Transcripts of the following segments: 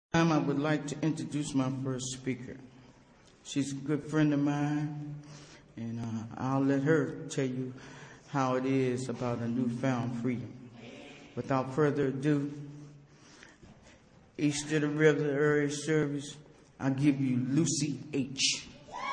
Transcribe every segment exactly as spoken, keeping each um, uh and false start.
I would like to introduce my first speaker. She's a good friend of mine, and uh, I'll let her tell you how it is about a newfound freedom. Without further ado, East of the River Area Service, I'll give you Lucy H.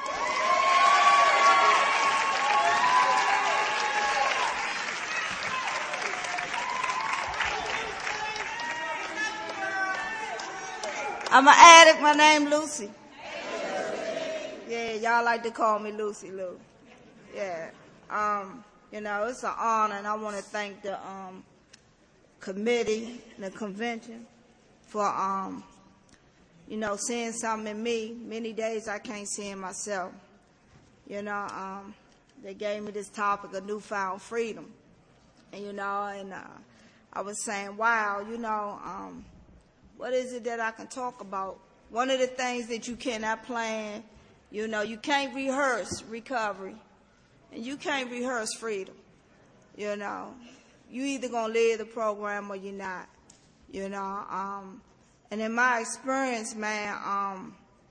I'm an addict. My name Lucy. Yeah, y'all like to call me Lucy Lou. Yeah. Um, you know, it's an honor, and I want to thank the um, committee, the convention, for, um, you know, seeing something in me. Many days I can't see in myself. You know, um, they gave me this topic of newfound freedom. And, you know, and uh, I was saying, wow, you know, um, what is it that I can talk about? One of the things that you cannot plan, you know, you can't rehearse recovery, and you can't rehearse freedom. You know, you either gonna live the program or you're not. You know, um, and in my experience, man, um,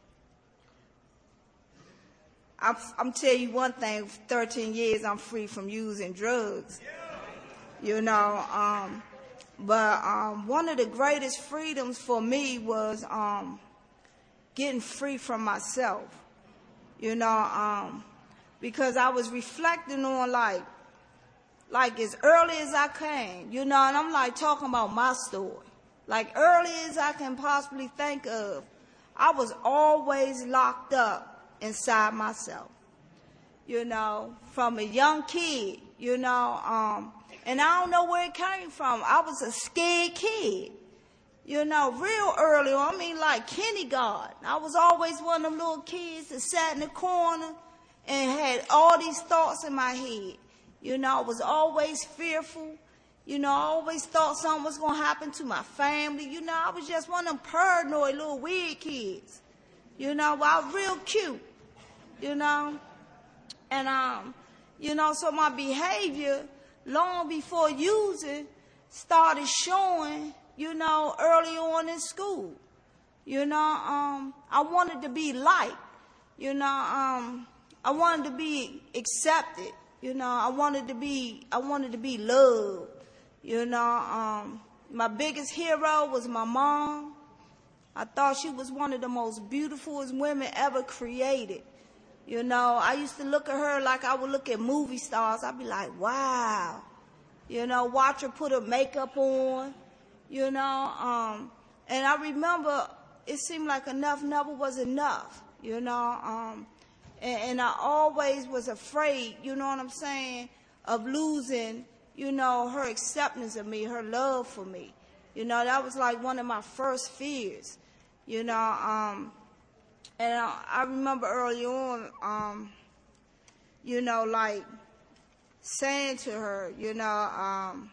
I'm, I'm telling you one thing: thirteen years, I'm free from using drugs. You know. Um, But um, one of the greatest freedoms for me was um, getting free from myself, you know, um, because I was reflecting on like, like as early as I can, you know, and I'm like talking about my story. Like early as I can possibly think of, I was always locked up inside myself, you know, from a young kid, you know, um, and I don't know where it came from. I was a scared kid, you know, real early on. I mean, like kindergarten. I was always one of them little kids that sat in the corner and had all these thoughts in my head. You know, I was always fearful. You know, I always thought something was going to happen to my family. You know, I was just one of them paranoid little weird kids. You know, I was real cute, you know. And, um, you know, so my behavior, long before using, started showing, you know, early on in school. You know, um, I wanted to be liked. You know, um, I wanted to be accepted. You know, I wanted to be, I wanted to be loved. You know, um, my biggest hero was my mom. I thought she was one of the most beautiful women ever created. You know, I used to look at her like I would look at movie stars. I'd be like, wow. You know, watch her put her makeup on, you know. Um, and I remember it seemed like enough never was enough, you know. Um, and, and I always was afraid, you know what I'm saying, of losing, you know, her acceptance of me, her love for me. You know, that was like one of my first fears, you know. Um, And I, I remember early on, um, you know, like saying to her, you know, um,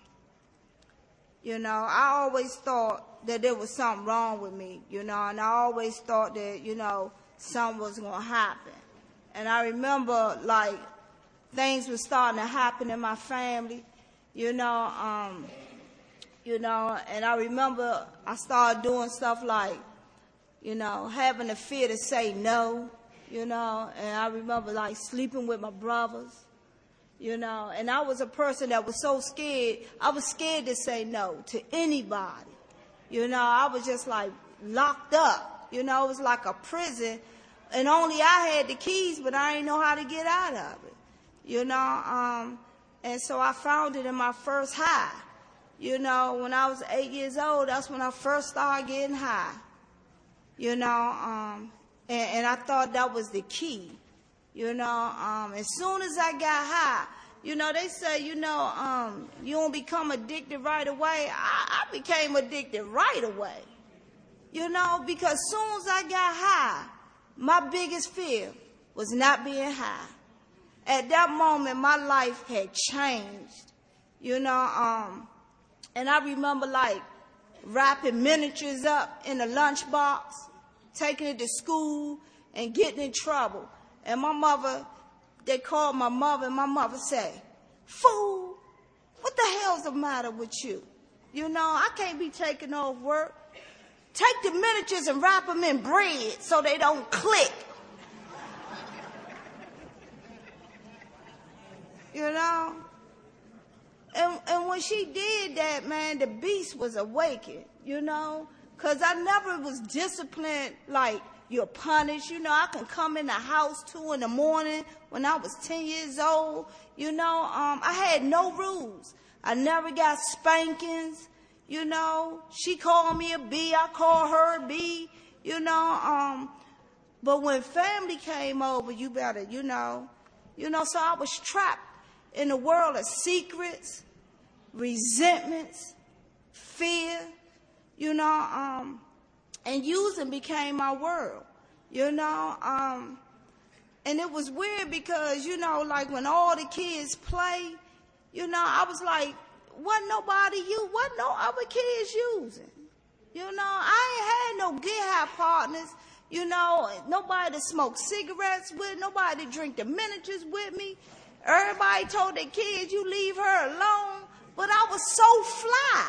you know, I always thought that there was something wrong with me, you know, and I always thought that, you know, something was going to happen. And I remember, like, things were starting to happen in my family, you know, um, you know, and I remember I started doing stuff like, you know, having the fear to say no, you know, and I remember like sleeping with my brothers, you know, and I was a person that was so scared. I was scared to say no to anybody, you know. I was just like locked up, you know. It was like a prison, and only I had the keys, but I didn't know how to get out of it, you know. Um, and so I found it in my first high, you know. When I was eight years old, that's when I first started getting high. You know, um, and, and I thought that was the key. You know, um, as soon as I got high, you know, they say, you know, um, you don't become addicted right away. I, I became addicted right away. You know, because as soon as I got high, my biggest fear was not being high. At that moment, my life had changed. You know, um, and I remember like wrapping miniatures up in a lunchbox, taking it to school, and getting in trouble. And my mother, they called my mother, and my mother said, "Fool, what the hell's the matter with you? You know, I can't be taking off work. take the miniatures and wrap them in bread so they don't click. You know? And, and when she did that, man, the beast was awakened, you know? Because I never was disciplined like you're punished. You know, I can come in the house two in the morning when I was ten years old. You know, um, I had no rules. I never got spankings. You know, she called me a B, I called her a B, you know. Um, but when family came over, you better, you know, you know, so I was trapped in a world of secrets, resentments, fear, you know, um, and using became my world, you know. Um, and it was weird because, you know, like when all the kids play, you know, I was like, wasn't nobody you, wasn't no other kids using. You know, I ain't had no get high partners, you know, nobody to smoke cigarettes with, nobody to drink the miniatures with me. Everybody told their kids, you leave her alone. But I was so fly.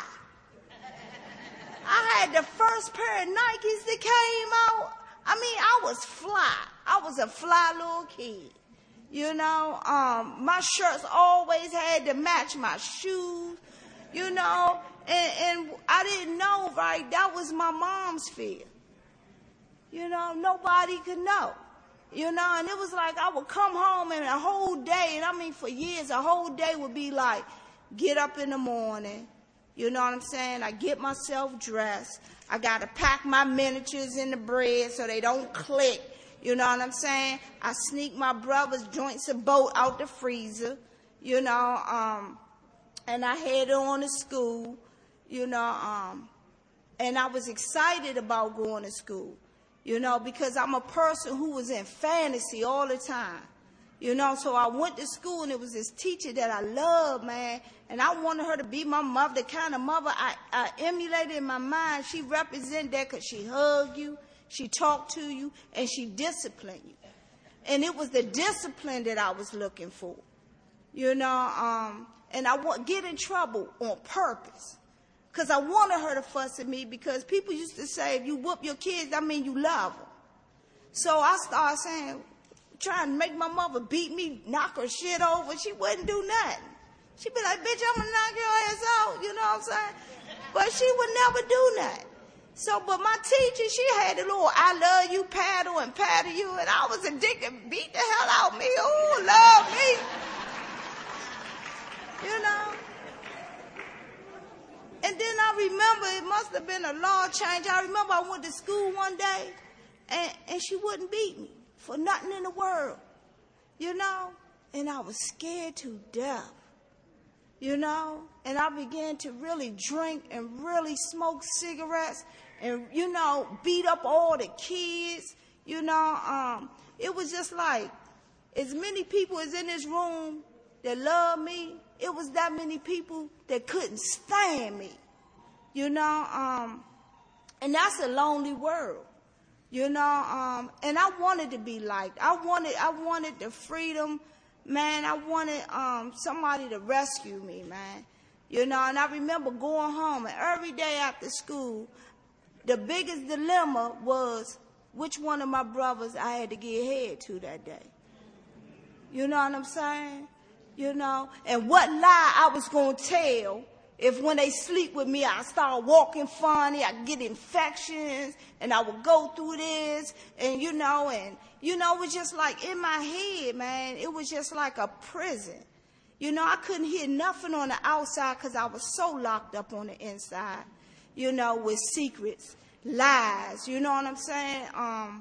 I had the first pair of Nikes that came out. I mean, I was fly. I was a fly little kid. You know, um, my shirts always had to match my shoes, you know, and, and I didn't know, right, that was my mom's fear. You know, nobody could know, you know, and it was like I would come home and a whole day, and I mean for years, a whole day would be like, get up in the morning, you know what I'm saying, I get myself dressed, I got to pack my miniatures in the bread so they don't click. You know what I'm saying? I sneak my brother's joints of boat out the freezer, you know, um, and I headed on to school, you know, um, and I was excited about going to school, you know, because I'm a person who was in fantasy all the time, you know, so I went to school and it was this teacher that I loved, man, and I wanted her to be my mother, the kind of mother I, I emulated in my mind. She represented that because she hugged you. She talked to you, and she disciplined you. And it was the discipline that I was looking for, you know. Um, and I want get in trouble on purpose because I wanted her to fuss at me because people used to say, if you whoop your kids, that mean you love them. So I started saying, trying to make my mother beat me, knock her shit over. She wouldn't do nothing. She'd be like, bitch, I'm going to knock your ass out, you know what I'm saying? But she would never do nothing. So, but my teacher, she had a little I love you paddle and paddle you, and I was addicted, beat the hell out of me. Ooh, love me. You know? And then I remember, it must have been a law change. I remember I went to school one day, and, and she wouldn't beat me for nothing in the world. You know? And I was scared to death. You know? And I began to really drink and really smoke cigarettes. And, you know, beat up all the kids, you know. Um, it was just like, as many people as in this room that love me, it was that many people that couldn't stand me, you know. Um, and that's a lonely world, you know. Um, and I wanted to be liked. I wanted, I wanted the freedom, man. I wanted um, somebody to rescue me, man, you know. And I remember going home, and every day after school, the biggest dilemma was which one of my brothers I had to give head to that day. You know what I'm saying? You know? And what lie I was going to tell if when they sleep with me, I start walking funny, I get infections, and I would go through this, and you know, and you know, it was just like in my head, man, it was just like a prison. You know, I couldn't hear nothing on the outside because I was so locked up on the inside. You know, with secrets, lies, you know what I'm saying? Um,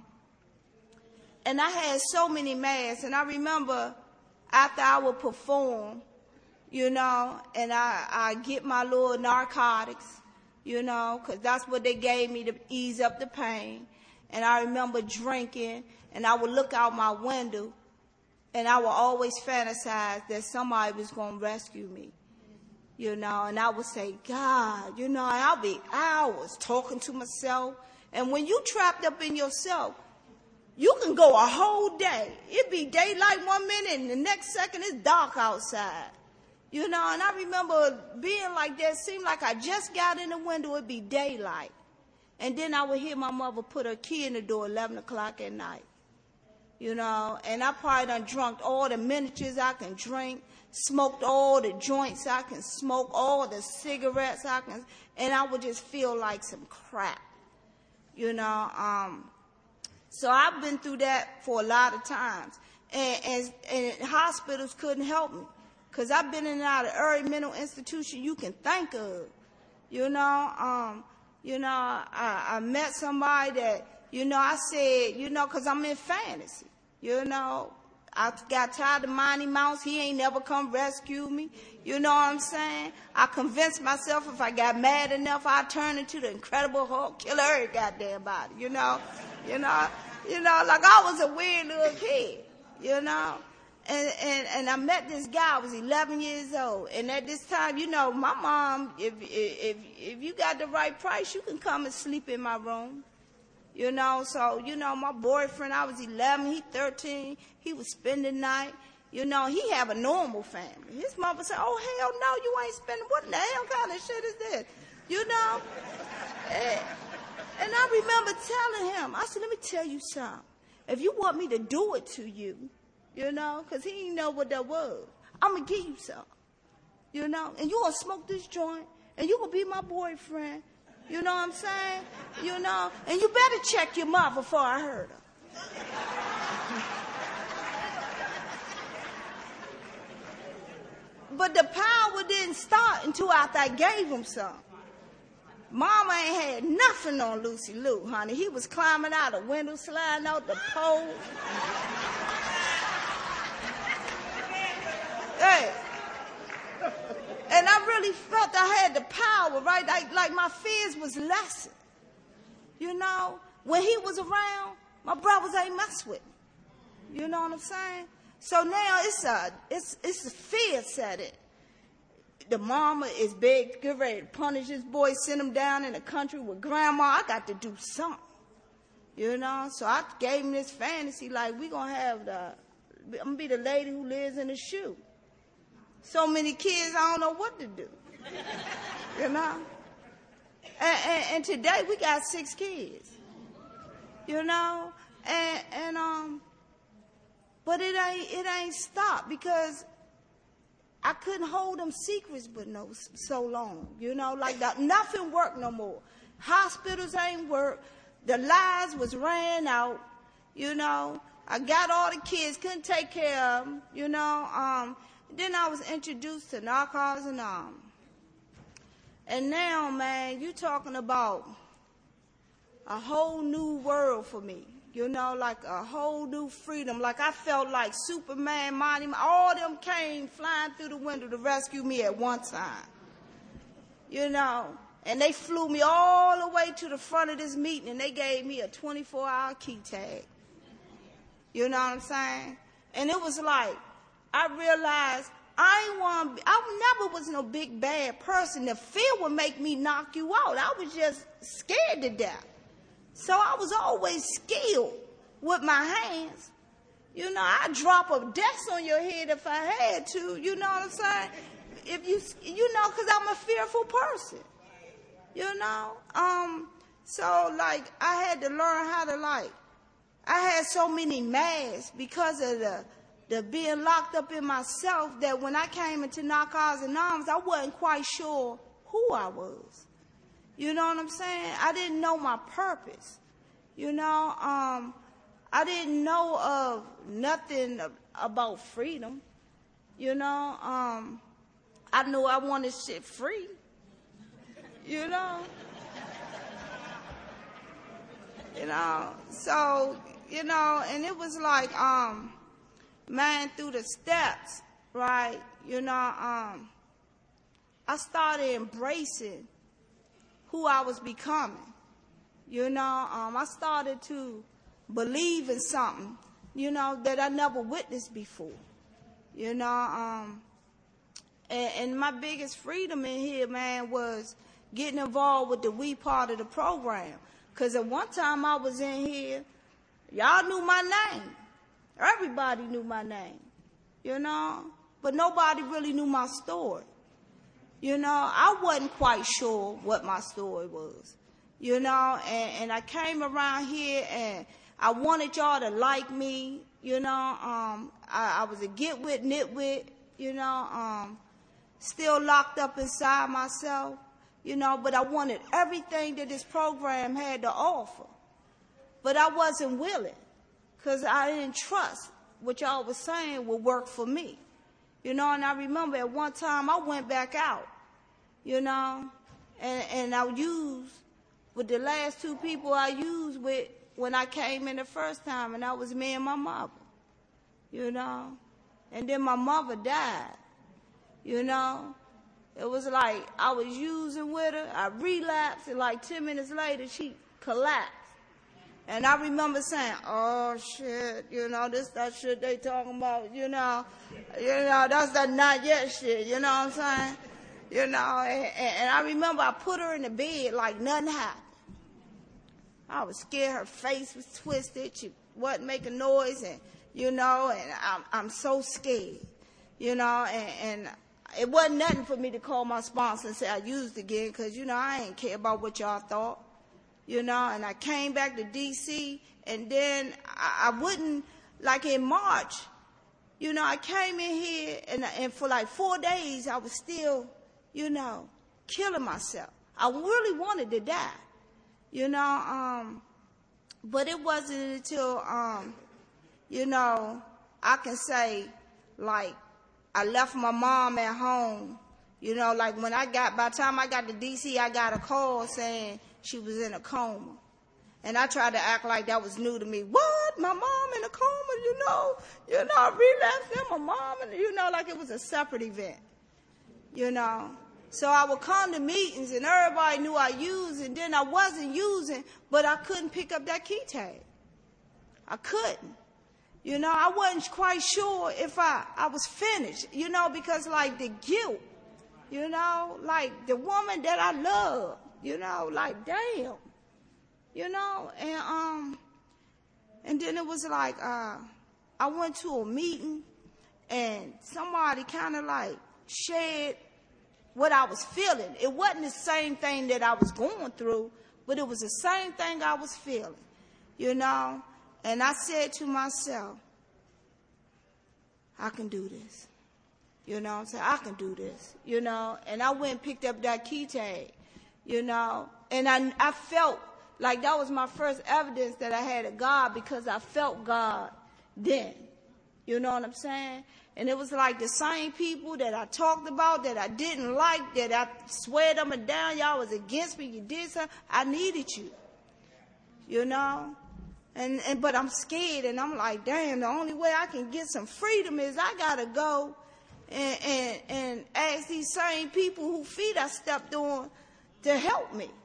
and I had so many masks, and I remember after I would perform, you know, and I, I get my little narcotics, you know, because that's what they gave me to ease up the pain. And I remember drinking, and I would look out my window, and I would always fantasize that somebody was going to rescue me. You know, and I would say, God, you know, and I'll be hours talking to myself. And when you trapped up in yourself, you can go a whole day. It be daylight one minute, and the next second it's dark outside. You know, and I remember being like that. It seemed like I just got in the window, it'd be daylight. And then I would hear my mother put her key in the door eleven o'clock at night. You know, and I probably done drunk all the miniatures I can drink, smoked all the joints I can smoke, all the cigarettes I can, and I would just feel like some crap. You know, um, so I've been through that for a lot of times. And, and, and hospitals couldn't help me. Because I've been in and out of every mental institution you can think of. You know, um, you know, I, I met somebody that, you know, I said, you know, because I'm in fantasy. You know, I got tired of Monty Mouse. He ain't never come rescue me. You know what I'm saying? I convinced myself if I got mad enough, I'd turn into the Incredible Hulk, kill every goddamn body, you know? You know, you know, like I was a weird little kid, you know? And, and, and I met this guy, I was eleven years old. And at this time, you know, my mom, if, if, if you got the right price, you can come and sleep in my room. You know, so, you know, my boyfriend, I was eleven, he thirteen, he would spend the night. You know, he have a normal family. His mother said, oh, hell no, you ain't spending, what in the hell kind of shit is this? You know? and, and I remember telling him, I said, let me tell you something. If you want me to do it to you, you know, because he didn't know what that was, I'm going to give you something. You know, and you going to smoke this joint, and you going to be my boyfriend. You know what I'm saying? You know, and you better check your mother before I hurt her. But the power didn't start until after I gave him some. Mama ain't had nothing on Lucy Lou, honey. He was climbing out a window, sliding out the pole. Hey. And I really felt I had the power, right? Like, like my fears was lessened. You know, when he was around, my brothers ain't mess with me. You know what I'm saying? So now it's a, it's, it's a fear setting. The mama is big, get ready to punish this boy, send him down in the country with grandma. I got to do something. You know, so I gave him this fantasy, like we gonna have the, I'm gonna be the lady who lives in the shoe. So many kids, I don't know what to do, you know. And, and, and today we got six kids, you know. And, and um, but it ain't it ain't stopped because I couldn't hold them secrets, but no so long, you know. Like the, nothing worked no more. Hospitals ain't work. The lies was ran out, you know. I got all the kids, couldn't take care of them, you know. Um. Then I was introduced to Narcotics Anonymous. And now, man, you talking about a whole new world for me. You know, like a whole new freedom. Like I felt like Superman, Monty, all them came flying through the window to rescue me at one time. You know, and they flew me all the way to the front of this meeting and they gave me a twenty-four hour key tag. You know what I'm saying? And it was like, I realized I ain't want. I never was no big bad person. The fear would make me knock you out. I was just scared to death. So I was always skilled with my hands. You know, I drop a desk on your head if I had to. You know what I'm saying? If you, you know, because I'm a fearful person. You know, um, so like I had to learn how to like. I had so many masks because of the. The being locked up in myself that when I came into Narcotics Anonymous, I wasn't quite sure who I was. You know what I'm saying? I didn't know my purpose. You know, um, I didn't know of nothing about freedom. You know, um, I knew I wanted shit free. You know? You know, so, you know, and it was like, um, man, through the steps, right, you know, um, I started embracing who I was becoming. You know, um, I started to believe in something, you know, that I never witnessed before. You know, um, and, and my biggest freedom in here, man, was getting involved with the we part of the program. Because at one time I was in here, y'all knew my name. Everybody knew my name, you know, but nobody really knew my story. You know, I wasn't quite sure what my story was. you know, and, and I came around here and I wanted y'all to like me, you know. Um, I, I was a get with, nitwit, you know, um, still locked up inside myself, you know, but I wanted everything that this program had to offer. But I wasn't willing because I didn't trust what y'all was saying would work for me, you know. And I remember at one time I went back out, you know, and, and I used with the last two people I used with when I came in the first time, and that was me and my mother, you know. And then my mother died, you know. It was like I was using with her, I relapsed, and like ten minutes later, she collapsed. And I remember saying, oh, shit, you know, this, that shit they talking about, you know. You know, that's that not yet shit, you know what I'm saying? You know, and, and I remember I put her in the bed like nothing happened. I was scared. Her face was twisted. She wasn't making noise, and you know, and I'm I'm so scared, you know, and, and it wasn't nothing for me to call my sponsor and say I used again, because you know I ain't care about what y'all thought, you know. And I came back to D C, and then I, I wouldn't, like in March, you know, I came in here, and and for like four days I was still, you know, killing myself. I really wanted to die. You know, um, but it wasn't until, um, you know, I can say, like, I left my mom at home. You know, like when I got, by the time I got to D C, I got a call saying she was in a coma. And I tried to act like that was new to me. What? My mom in a coma, you know? You know, I relapsed in my mom, and you know, like it was a separate event, you know? So I would come to meetings, and everybody knew I used, and then I wasn't using, but I couldn't pick up that key tag. I couldn't. You know, I wasn't quite sure if I, I was finished, you know, because like the guilt, you know, like the woman that I love, you know, like damn, you know, and um, and then it was like uh, I went to a meeting, and somebody kind of like shared what I was feeling. It wasn't the same thing that I was going through, but it was the same thing I was feeling, you know. And I said to myself, I can do this. You know what I'm saying? I can do this, you know. And I went and picked up that key tag, you know. And I, I felt like that was my first evidence that I had a God, because I felt God then. You know what I'm saying? And it was like the same people that I talked about that I didn't like, that I swear them down, y'all was against me, you did something. I needed you, you know? And, and but I'm scared, and I'm like, damn, the only way I can get some freedom is I got to go and, and, and ask these same people whose feet I stepped on to help me,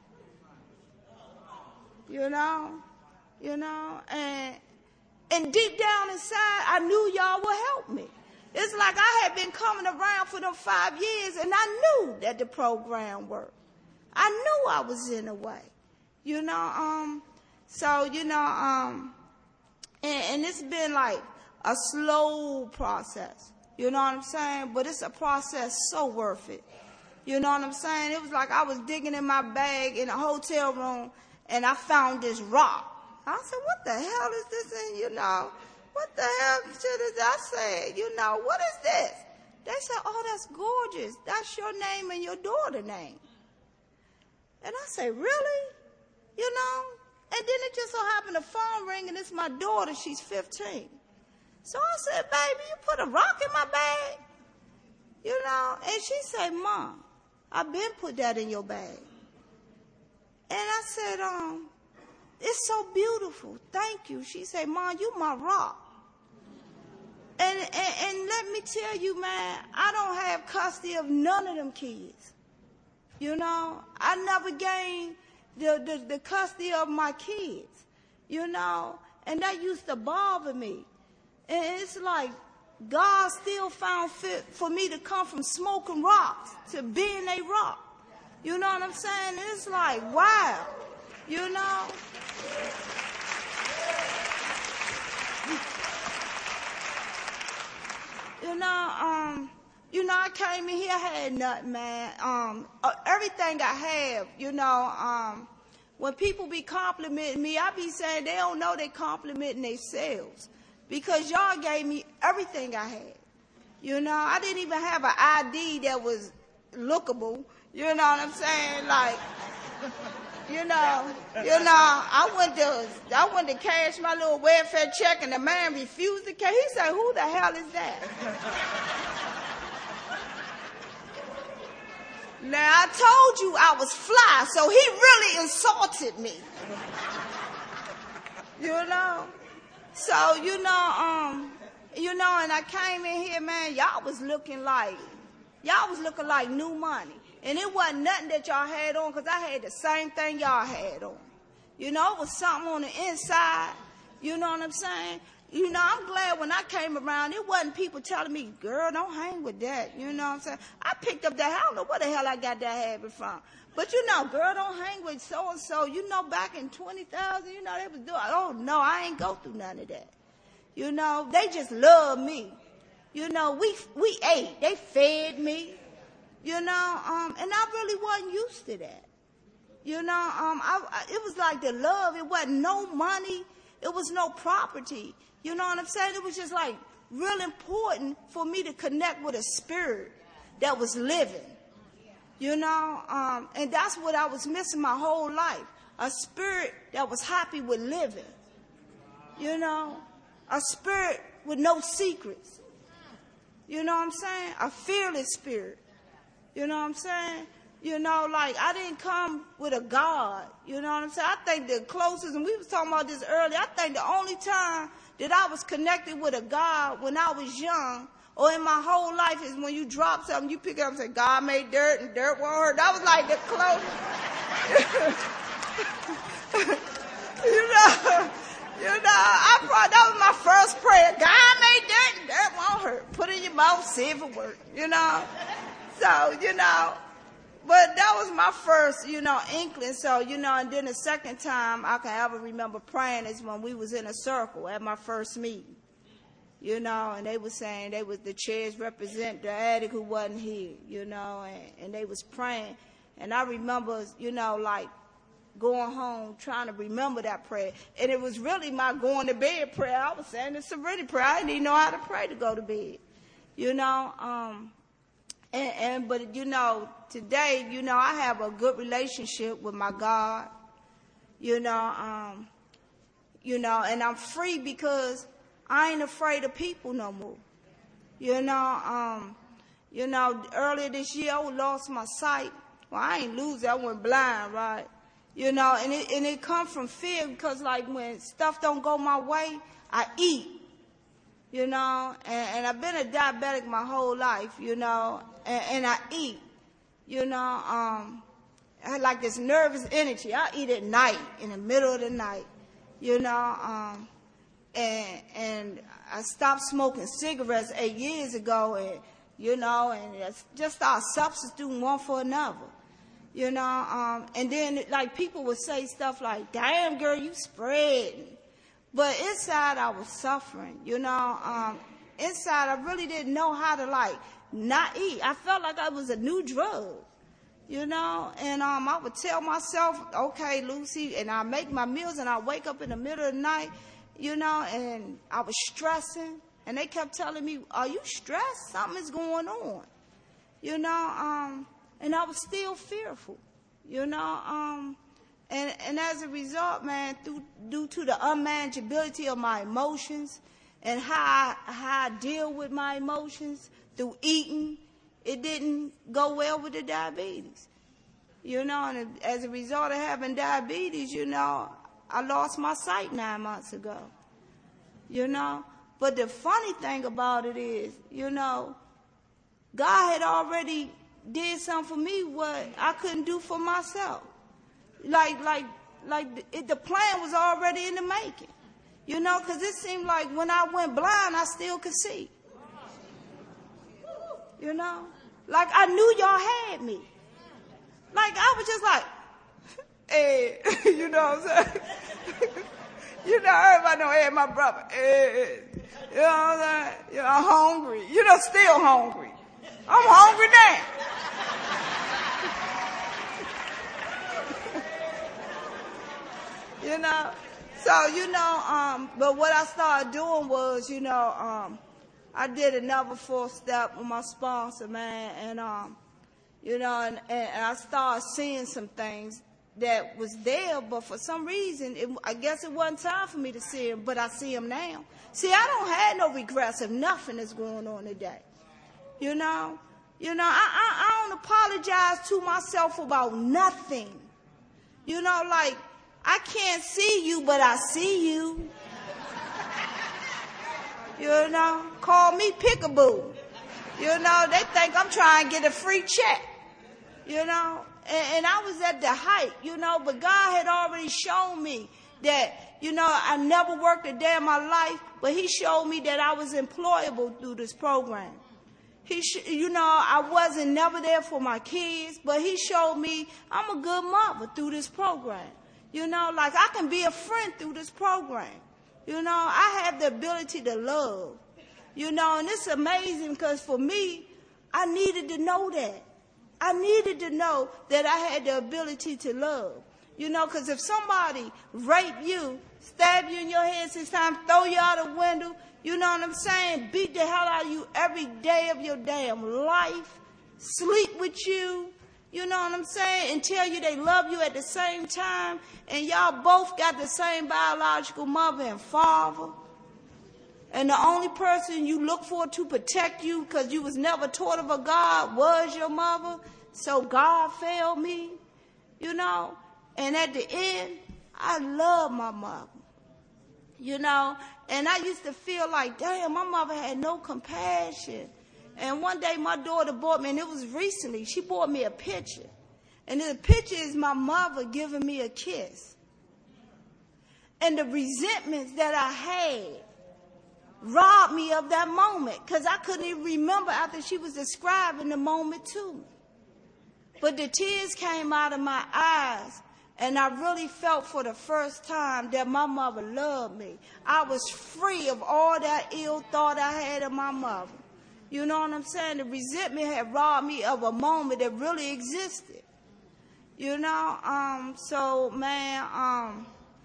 you know? You know? And, and deep down inside, I knew y'all would help me. It's like I had been coming around for them five years, and I knew that the program worked. I knew I was in a way, you know. Um, so, you know, um, and, and it's been like a slow process, you know what I'm saying? But it's a process so worth it, you know what I'm saying? It was like I was digging in my bag in a hotel room, and I found this rock. I said, what the hell is this in, you know? What the hell shit is that? I said, you know, what is this? They said, oh, that's gorgeous. That's your name and your daughter's name. And I said, really? You know? And then it just so happened the phone ring, and it's my daughter. She's fifteen. So I said, baby, you put a rock in my bag? You know? And she said, Mom, I've been put that in your bag. And I said, um, it's so beautiful. Thank you. She said, Mom, you my rock. And, and, and let me tell you, man, I don't have custody of none of them kids. You know, I never gained the, the, the custody of my kids, you know, and that used to bother me. And it's like God still found fit for me to come from smoking rocks to being a rock. You know what I'm saying? It's like, wow, you know. You know, um, you know, I came in here, I had nothing, man. Um, uh, everything I have, you know, um, when people be complimenting me, I be saying they don't know they complimenting themselves, because y'all gave me everything I had. You know, I didn't even have an I D that was lookable. You know what I'm saying? Like, you know, you know, I went to, I went to cash my little welfare check, and the man refused to cash. He said, "Who the hell is that?" Now, I told you I was fly, so he really insulted me. You know? So, you know, um, you know, and I came in here, man, y'all was looking like, y'all was looking like new money. And it wasn't nothing that y'all had on, because I had the same thing y'all had on. You know, it was something on the inside. You know what I'm saying? You know, I'm glad when I came around, it wasn't people telling me, "Girl, don't hang with that." You know what I'm saying? I picked up that, I don't know where the hell I got that habit from. But, you know, "Girl, don't hang with so-and-so." You know, back in twenty thousand, you know, they was doing, oh, no, I ain't go through none of that. You know, they just love me. You know, we we ate. They fed me. You know, um, and I really wasn't used to that. You know, um, I, I, it was like the love. It wasn't no money. It was no property. You know what I'm saying? It was just like real important for me to connect with a spirit that was living. You know, um, and that's what I was missing my whole life. A spirit that was happy with living. You know, a spirit with no secrets. You know what I'm saying? A fearless spirit. You know what I'm saying? You know, like, I didn't come with a God. You know what I'm saying? I think the closest, and we was talking about this earlier, I think the only time that I was connected with a God when I was young, or in my whole life, is when you drop something, you pick it up and say, "God made dirt and dirt won't hurt." That was like the closest. you know, you know, I probably, that was my first prayer. "God made dirt and dirt won't hurt. Put it in your mouth, see if it works." You know? So, you know, but that was my first, you know, inkling. So, you know, and then the second time I can ever remember praying is when we was in a circle at my first meeting. You know, and they were saying they was the chairs represent the addict who wasn't here, you know, and, and they was praying. And I remember, you know, like going home trying to remember that prayer. And it was really my going to bed prayer. I was saying the serenity prayer. I didn't even know how to pray to go to bed, you know. Um, and, and but, you know, today, you know, I have a good relationship with my God, you know, um, you know, and I'm free because I ain't afraid of people no more. You know, um, you know, earlier this year I lost my sight. Well, I ain't lose it. I went blind, right? You know, and it, and it come from fear because, like, when stuff don't go my way, I eat, you know, and, and I've been a diabetic my whole life, you know, and, and I eat, you know, um, I had like this nervous energy. I eat at night, in the middle of the night, you know, um, and, and I stopped smoking cigarettes eight years ago, and, you know, and it's just started substituting one for another. You know, um, and then, like, people would say stuff like, "Damn, girl, you spreading." But inside, I was suffering, you know. Um, inside, I really didn't know how to, like, not eat. I felt like I was a new drug, you know. And um, I would tell myself, "Okay, Lucy," and I make my meals, and I wake up in the middle of the night, you know, and I was stressing. And they kept telling me, "Are you stressed? Something is going on," you know. Um, And I was still fearful, you know, um, and, and as a result, man, through, due to the unmanageability of my emotions and how I, how I deal with my emotions through eating, it didn't go well with the diabetes, you know, and as a result of having diabetes, you know, I lost my sight nine months ago, you know. But the funny thing about it is, you know, God had already did something for me what I couldn't do for myself. Like, like, like it, the plan was already in the making, you know, because it seemed like when I went blind, I still could see, you know, like I knew y'all had me. Like I was just like, hey, you know what I'm saying? You know, everybody know, hey, my brother, hey, you know what I'm saying? You know, I'm hungry, you know, still hungry. I'm hungry now. You know? So, you know, um, but what I started doing was, you know, um, I did another full step with my sponsor, man, and, um, you know, and, and I started seeing some things that was there, but for some reason, it, I guess it wasn't time for me to see them, but I see them now. See, I don't have no regrets of nothing that's going on today. You know? You know, I, I, I don't apologize to myself about nothing. You know, like, I can't see you, but I see you. You know? Call me Pickaboo. You know, they think I'm trying to get a free check. You know? And, and I was at the height, you know, but God had already shown me that, you know, I never worked a day in my life, but he showed me that I was employable through this program. He, sh- you know, I wasn't never there for my kids, but he showed me I'm a good mother through this program. You know, like I can be a friend through this program. You know, I have the ability to love. You know, and it's amazing because for me, I needed to know that. I needed to know that I had the ability to love. You know, because if somebody rape you, stab you in your head six times, throw you out a window, you know what I'm saying, beat the hell out of you every day of your damn life, sleep with you, you know what I'm saying, and tell you they love you at the same time, and y'all both got the same biological mother and father, and the only person you look for to protect you because you was never taught of a God was your mother, so God failed me, you know, and at the end, I love my mother, you know, and I used to feel like, damn, my mother had no compassion. And one day my daughter bought me, and it was recently, she bought me a picture. And the picture is my mother giving me a kiss. And the resentments that I had robbed me of that moment because I couldn't even remember after she was describing the moment to me. But the tears came out of my eyes. And I really felt for the first time that my mother loved me. I was free of all that ill thought I had of my mother. You know what I'm saying? The resentment had robbed me of a moment that really existed. You know, um, so man, um,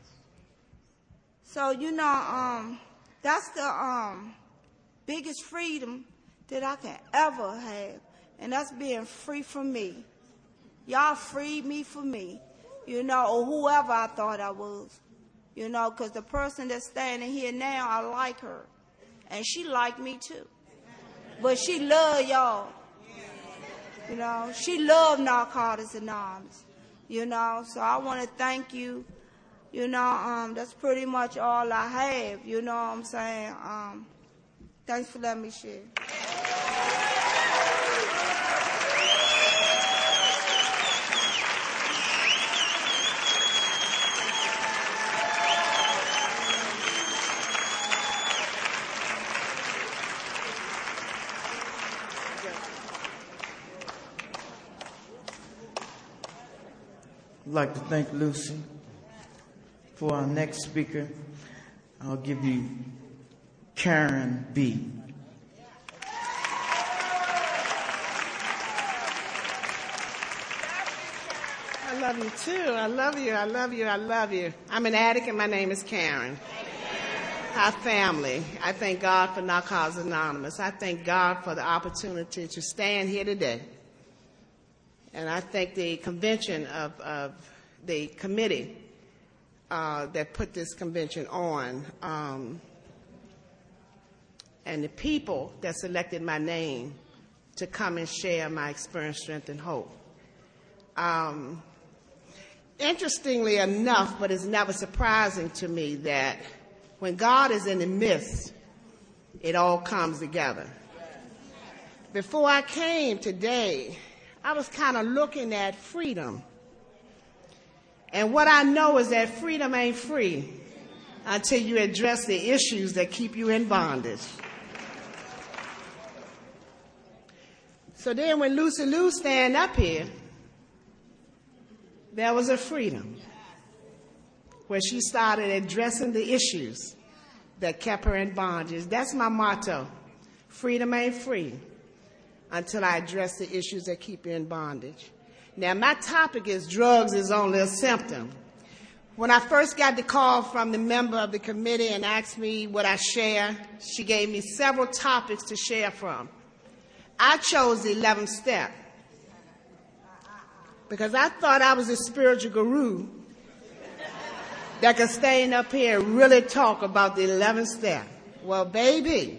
so you know, um, that's the um, biggest freedom that I can ever have, and that's being free from me. Y'all freed me from me. You know, or whoever I thought I was, you know, because the person that's standing here now, I like her. And she liked me too. But she loved y'all. You know, she loved Narcotics Anonymous, you know. So I want to thank you. You know, um, that's pretty much all I have, you know what I'm saying. Um, thanks for letting me share. I'd like to thank Lucy. For our next speaker, I'll give you Karen B. I love you too. I love you. I love you. I love you. I'm an addict and my name is Karen. Our family. I thank God for Narcotics Anonymous. I thank God for the opportunity to stand here today. And I thank the convention of, of the committee uh, that put this convention on, um, and the people that selected my name to come and share my experience, strength, and hope. Um, interestingly enough, but it's never surprising to me that when God is in the midst, it all comes together. Before I came today, I was kind of looking at freedom. And what I know is that freedom ain't free until you address the issues that keep you in bondage. So then when Lucy Lou stand up here, there was a freedom where she started addressing the issues that kept her in bondage. That's my motto. Freedom ain't free until I address the issues that keep you in bondage. Now, my topic is drugs is only a symptom. When I first got the call from the member of the committee and asked me would I share, she gave me several topics to share from. I chose the eleventh step because I thought I was a spiritual guru that could stand up here and really talk about the eleventh step. Well, baby,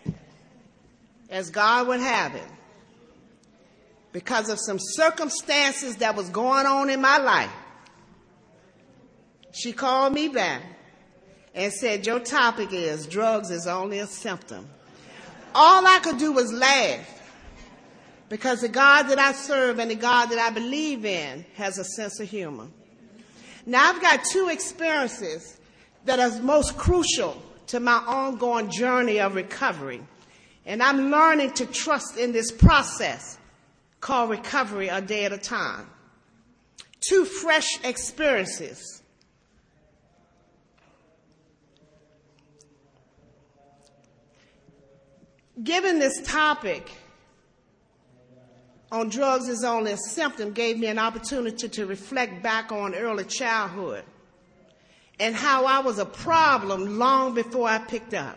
as God would have it, because of some circumstances that was going on in my life, she called me back and said, your topic is drugs is only a symptom. All I could do was laugh because the God that I serve and the God that I believe in has a sense of humor. Now, I've got two experiences that are most crucial to my ongoing journey of recovery, and I'm learning to trust in this process called recovery a day at a time. Two fresh experiences. Given this topic on drugs is only a symptom gave me an opportunity to reflect back on early childhood and how I was a problem long before I picked up.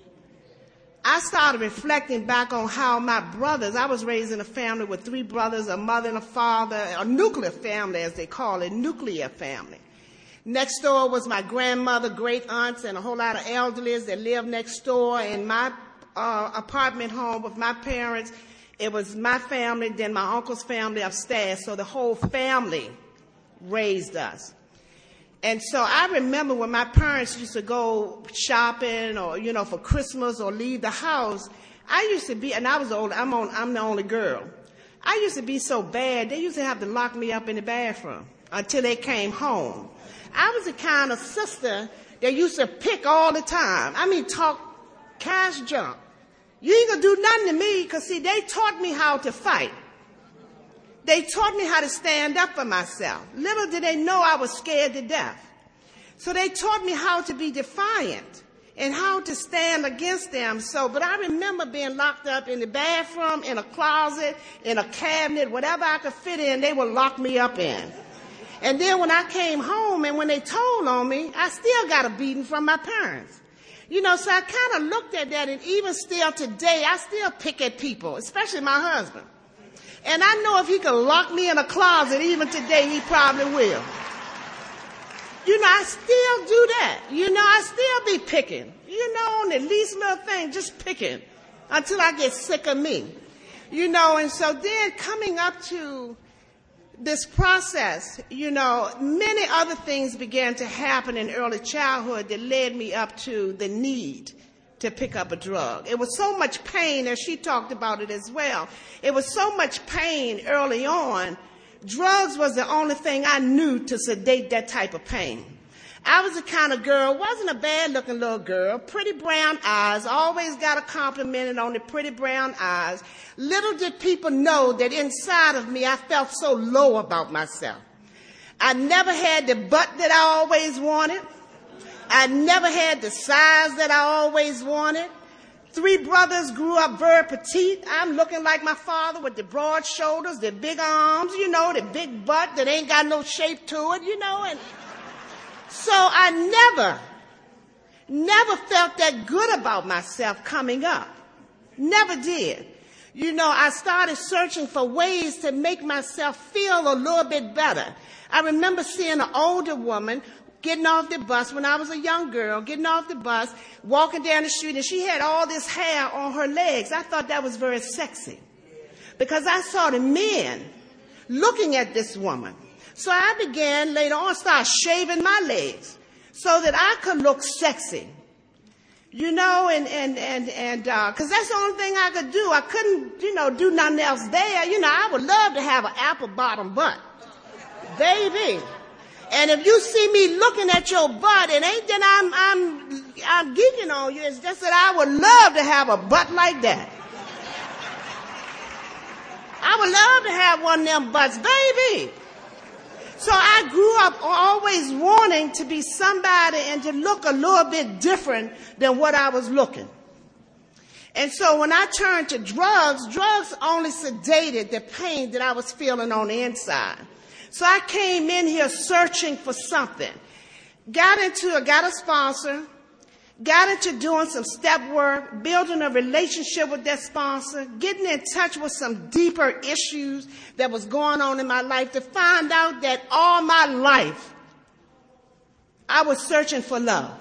I started reflecting back on how my brothers, I was raised in a family with three brothers, a mother and a father, a nuclear family as they call it, nuclear family. Next door was my grandmother, great aunts, and a whole lot of elderlies that lived next door. In my uh, apartment home with my parents, it was my family, then my uncle's family upstairs, so the whole family raised us. And so I remember when my parents used to go shopping or, you know, for Christmas or leave the house, I used to be, and I was old, I'm, on, I'm the only girl. I used to be so bad, they used to have to lock me up in the bathroom until they came home. I was the kind of sister that used to pick all the time. I mean, talk cash junk. You ain't gonna do nothing to me, because, see, they taught me how to fight. They taught me how to stand up for myself. Little did they know I was scared to death. So they taught me how to be defiant and how to stand against them. So, but I remember being locked up in the bathroom, in a closet, in a cabinet, whatever I could fit in, they would lock me up in. And then when I came home and when they told on me, I still got a beating from my parents. You know, so I kind of looked at that, and even still today, I still pick at people, especially my husband. And I know if he could lock me in a closet, even today, he probably will. You know, I still do that. You know, I still be picking. You know, on the least little thing, just picking until I get sick of me. You know, and so then coming up to this process, you know, many other things began to happen in early childhood that led me up to the need to pick up a drug. It was so much pain, as she talked about it as well. It was so much pain early on. Drugs was the only thing I knew to sedate that type of pain. I was the kind of girl, wasn't a bad-looking little girl, pretty brown eyes, always got a compliment on the pretty brown eyes. Little did people know that inside of me I felt so low about myself. I never had the butt that I always wanted. I never had the size that I always wanted. Three brothers grew up very petite. I'm looking like my father with the broad shoulders, the big arms, you know, the big butt that ain't got no shape to it, you know. And so I never, never felt that good about myself coming up. Never did. You know, I started searching for ways to make myself feel a little bit better. I remember seeing an older woman getting off the bus when I was a young girl, getting off the bus, walking down the street, and she had all this hair on her legs. I thought that was very sexy because I saw the men looking at this woman. So I began later on, start shaving my legs so that I could look sexy. You know, and, and, and, and, uh, cause that's the only thing I could do. I couldn't, you know, do nothing else there. You know, I would love to have an apple bottom butt. Baby. And if you see me looking at your butt, it ain't that I'm, I'm, I'm geeking on you. It's just that I would love to have a butt like that. I would love to have one of them butts, baby. So I grew up always wanting to be somebody and to look a little bit different than what I was looking. And so when I turned to drugs, drugs only sedated the pain that I was feeling on the inside. So I came in here searching for something. got into, got a sponsor, got into doing some step work, building a relationship with that sponsor, getting in touch with some deeper issues that was going on in my life to find out that all my life I was searching for love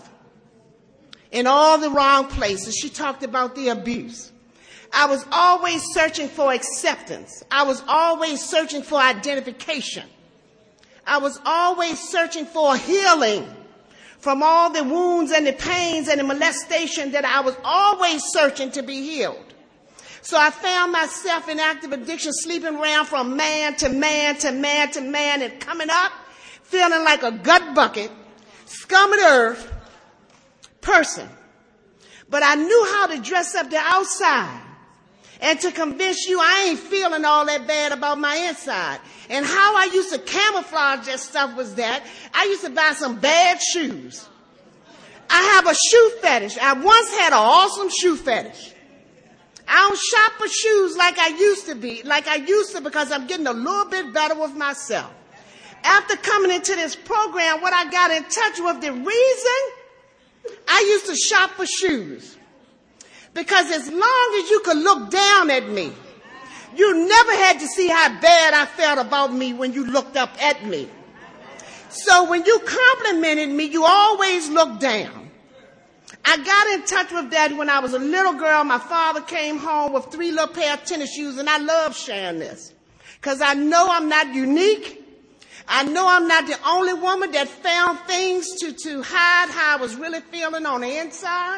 in all the wrong places. She talked about the abuse. I was always searching for acceptance. I was always searching for identification. I was always searching for healing from all the wounds and the pains and the molestation that I was always searching to be healed. So I found myself in active addiction, sleeping around from man to man to man to man and coming up feeling like a gut bucket, scum of the earth person. But I knew how to dress up the outside and to convince you I ain't feeling all that bad about my inside. And how I used to camouflage that stuff was that I used to buy some bad shoes. I have a shoe fetish. I once had an awesome shoe fetish. I don't shop for shoes like I used to be, like I used to because I'm getting a little bit better with myself. After coming into this program, what I got in touch with, the reason I used to shop for shoes, because as long as you could look down at me, you never had to see how bad I felt about me when you looked up at me. So when you complimented me, you always looked down. I got in touch with that when I was a little girl. My father came home with three little pair of tennis shoes, and I love sharing this because I know I'm not unique. I know I'm not the only woman that found things to, to hide how I was really feeling on the inside.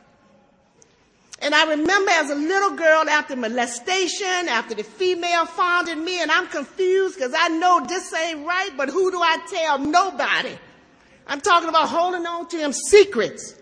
And I remember as a little girl, after molestation, after the female fondled me, and I'm confused because I know this ain't right, but who do I tell? Nobody. I'm talking about holding on to them secrets.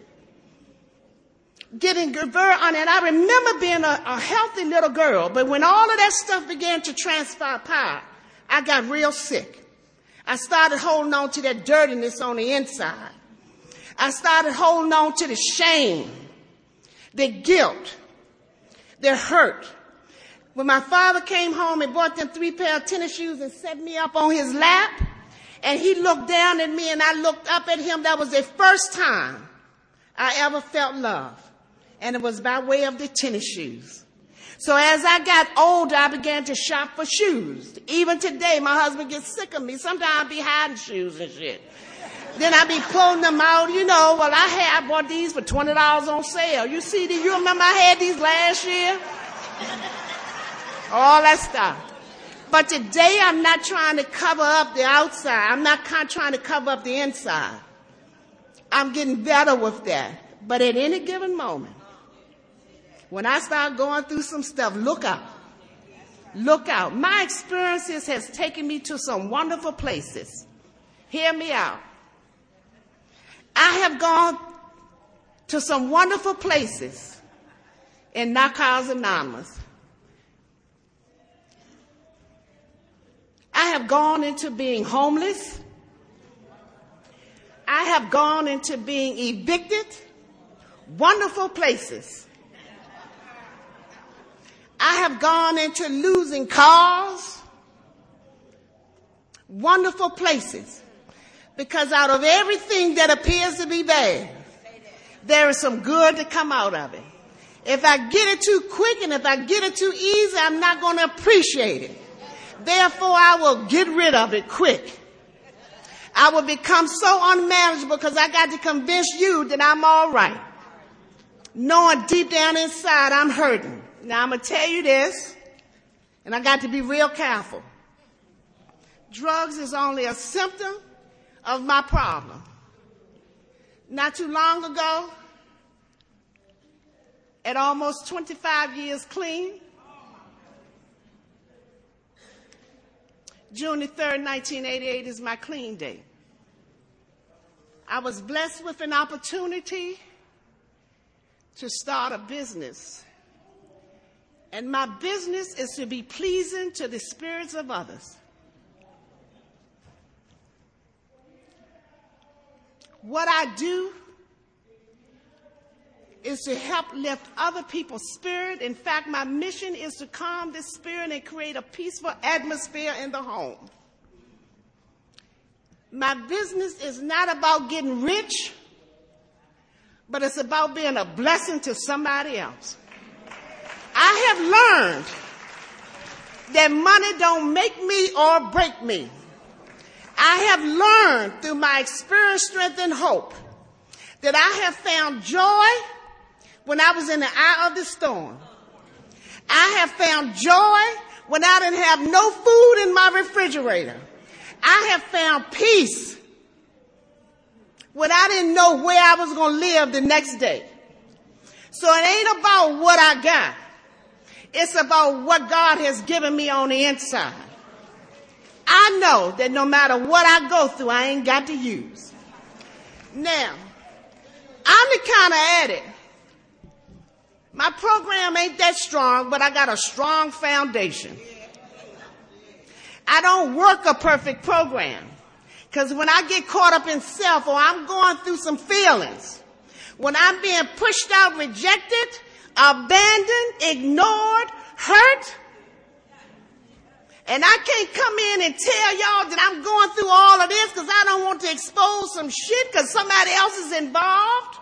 Getting very on it. I remember being a, a healthy little girl, but when all of that stuff began to transpire, I got real sick. I started holding on to that dirtiness on the inside. I started holding on to the shame, the guilt, the hurt. When my father came home and bought them three pair of tennis shoes and set me up on his lap, and he looked down at me and I looked up at him, that was the first time I ever felt love. And it was by way of the tennis shoes. So as I got older, I began to shop for shoes. Even today, my husband gets sick of me. Sometimes I be hiding shoes and shit. Then I be pulling them out. You know, well, I had I bought these for twenty dollars on sale. You see, do you remember I had these last year? All that stuff. But today, I'm not trying to cover up the outside. I'm not trying to cover up the inside. I'm getting better with that. But at any given moment, when I start going through some stuff, look out. Look out. My experiences has taken me to some wonderful places. Hear me out. I have gone to some wonderful places in Narcotics Anonymous. I have gone into being homeless. I have gone into being evicted. Wonderful places. I have gone into losing cars. Wonderful places. Because out of everything that appears to be bad, there is some good to come out of it. If I get it too quick and if I get it too easy, I'm not going to appreciate it. Therefore, I will get rid of it quick. I will become so unmanageable because I got to convince you that I'm all right. Knowing deep down inside I'm hurting. Now, I'm going to tell you this, and I got to be real careful. Drugs is only a symptom of my problem. Not too long ago, at almost twenty-five years clean, June the third, nineteen eighty-eight is my clean day. I was blessed with an opportunity to start a business. And my business is to be pleasing to the spirits of others. What I do is to help lift other people's spirit. In fact, my mission is to calm the spirit and create a peaceful atmosphere in the home. My business is not about getting rich, but it's about being a blessing to somebody else. I have learned that money don't make me or break me. I have learned through my experience, strength, and hope that I have found joy when I was in the eye of the storm. I have found joy when I didn't have no food in my refrigerator. I have found peace when I didn't know where I was going to live the next day. So it ain't about what I got. It's about what God has given me on the inside. I know that no matter what I go through, I ain't got to use. Now, I'm the kind of addict. My program ain't that strong, but I got a strong foundation. I don't work a perfect program. Because when I get caught up in self or I'm going through some feelings, when I'm being pushed out, rejected, abandoned, ignored, hurt, and I can't come in and tell y'all that I'm going through all of this because I don't want to expose some shit because somebody else is involved.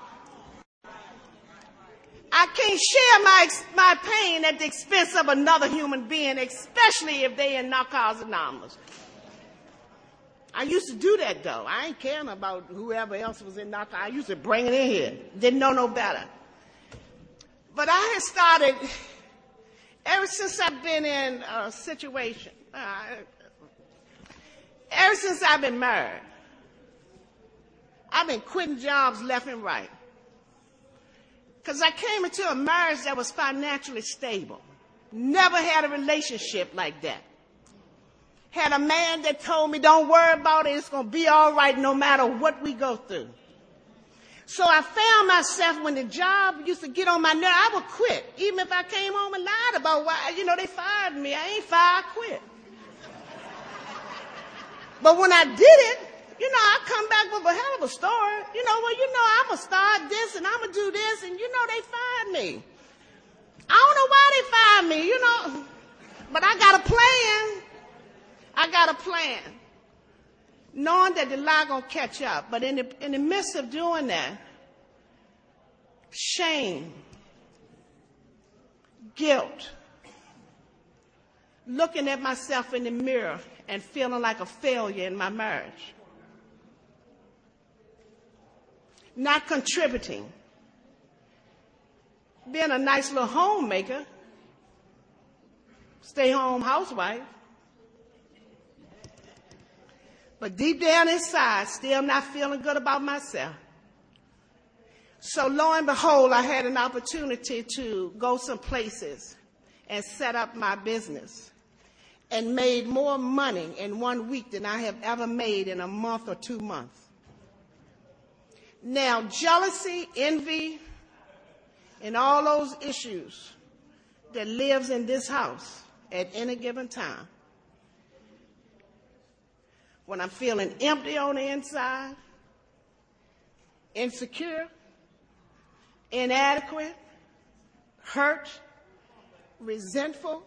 I can't share my my pain at the expense of another human being, especially if they're in Narcotics Anonymous. I used to do that, though. I ain't caring about whoever else was in Narcotics. I used to bring it in here. Didn't know no better. But I had started, ever since I've been in a situation, uh, ever since I've been married, I've been quitting jobs left and right. Because I came into a marriage that was financially stable. Never had a relationship like that. Had a man that told me, don't worry about it, it's going to be all right no matter what we go through. So I found myself when the job used to get on my nerve, I would quit. Even if I came home and lied about why, you know, they fired me. I ain't fired, I quit. But when I did it, you know, I come back with a hell of a story. You know, well, you know, I'm going to start this and I'm going to do this, and you know, they fired me. I don't know why they fired me, you know, but I got a plan. I got a plan. Knowing that the lie going to catch up. But in the, in the midst of doing that, shame, guilt, looking at myself in the mirror and feeling like a failure in my marriage, not contributing, being a nice little homemaker, stay-home housewife, but deep down inside, still not feeling good about myself. So lo and behold, I had an opportunity to go some places and set up my business and made more money in one week than I have ever made in a month or two months. Now, jealousy, envy, and all those issues that lives in this house at any given time, when I'm feeling empty on the inside, insecure, inadequate, hurt, resentful,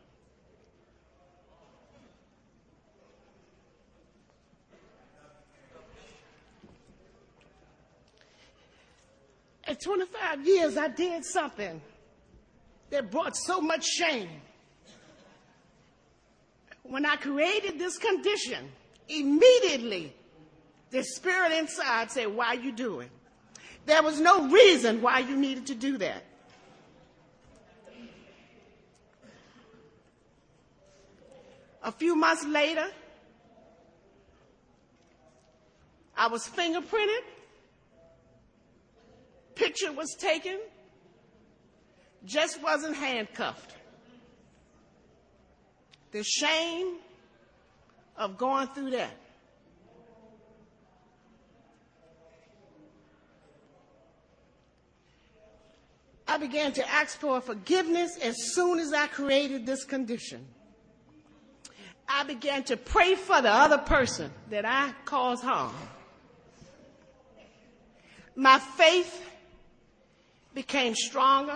at twenty-five years, I did something that brought so much shame. When I created this condition, immediately the spirit inside said, why you doing? There was no reason why you needed to do that. A few months later, I was fingerprinted, picture was taken, just wasn't handcuffed. The shame of going through that. I began to ask for forgiveness as soon as I created this condition. I began to pray for the other person that I caused harm. My faith became stronger.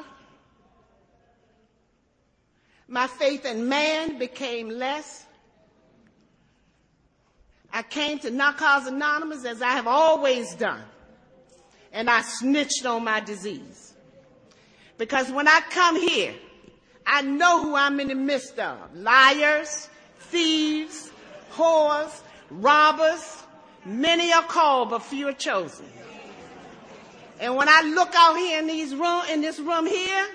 My faith in man became less. I came to Narcotics Anonymous as I have always done, and I snitched on my disease. Because when I come here, I know who I'm in the midst of. Liars, thieves, whores, robbers. Many are called, but few are chosen. And when I look out here in, these room, in this room here,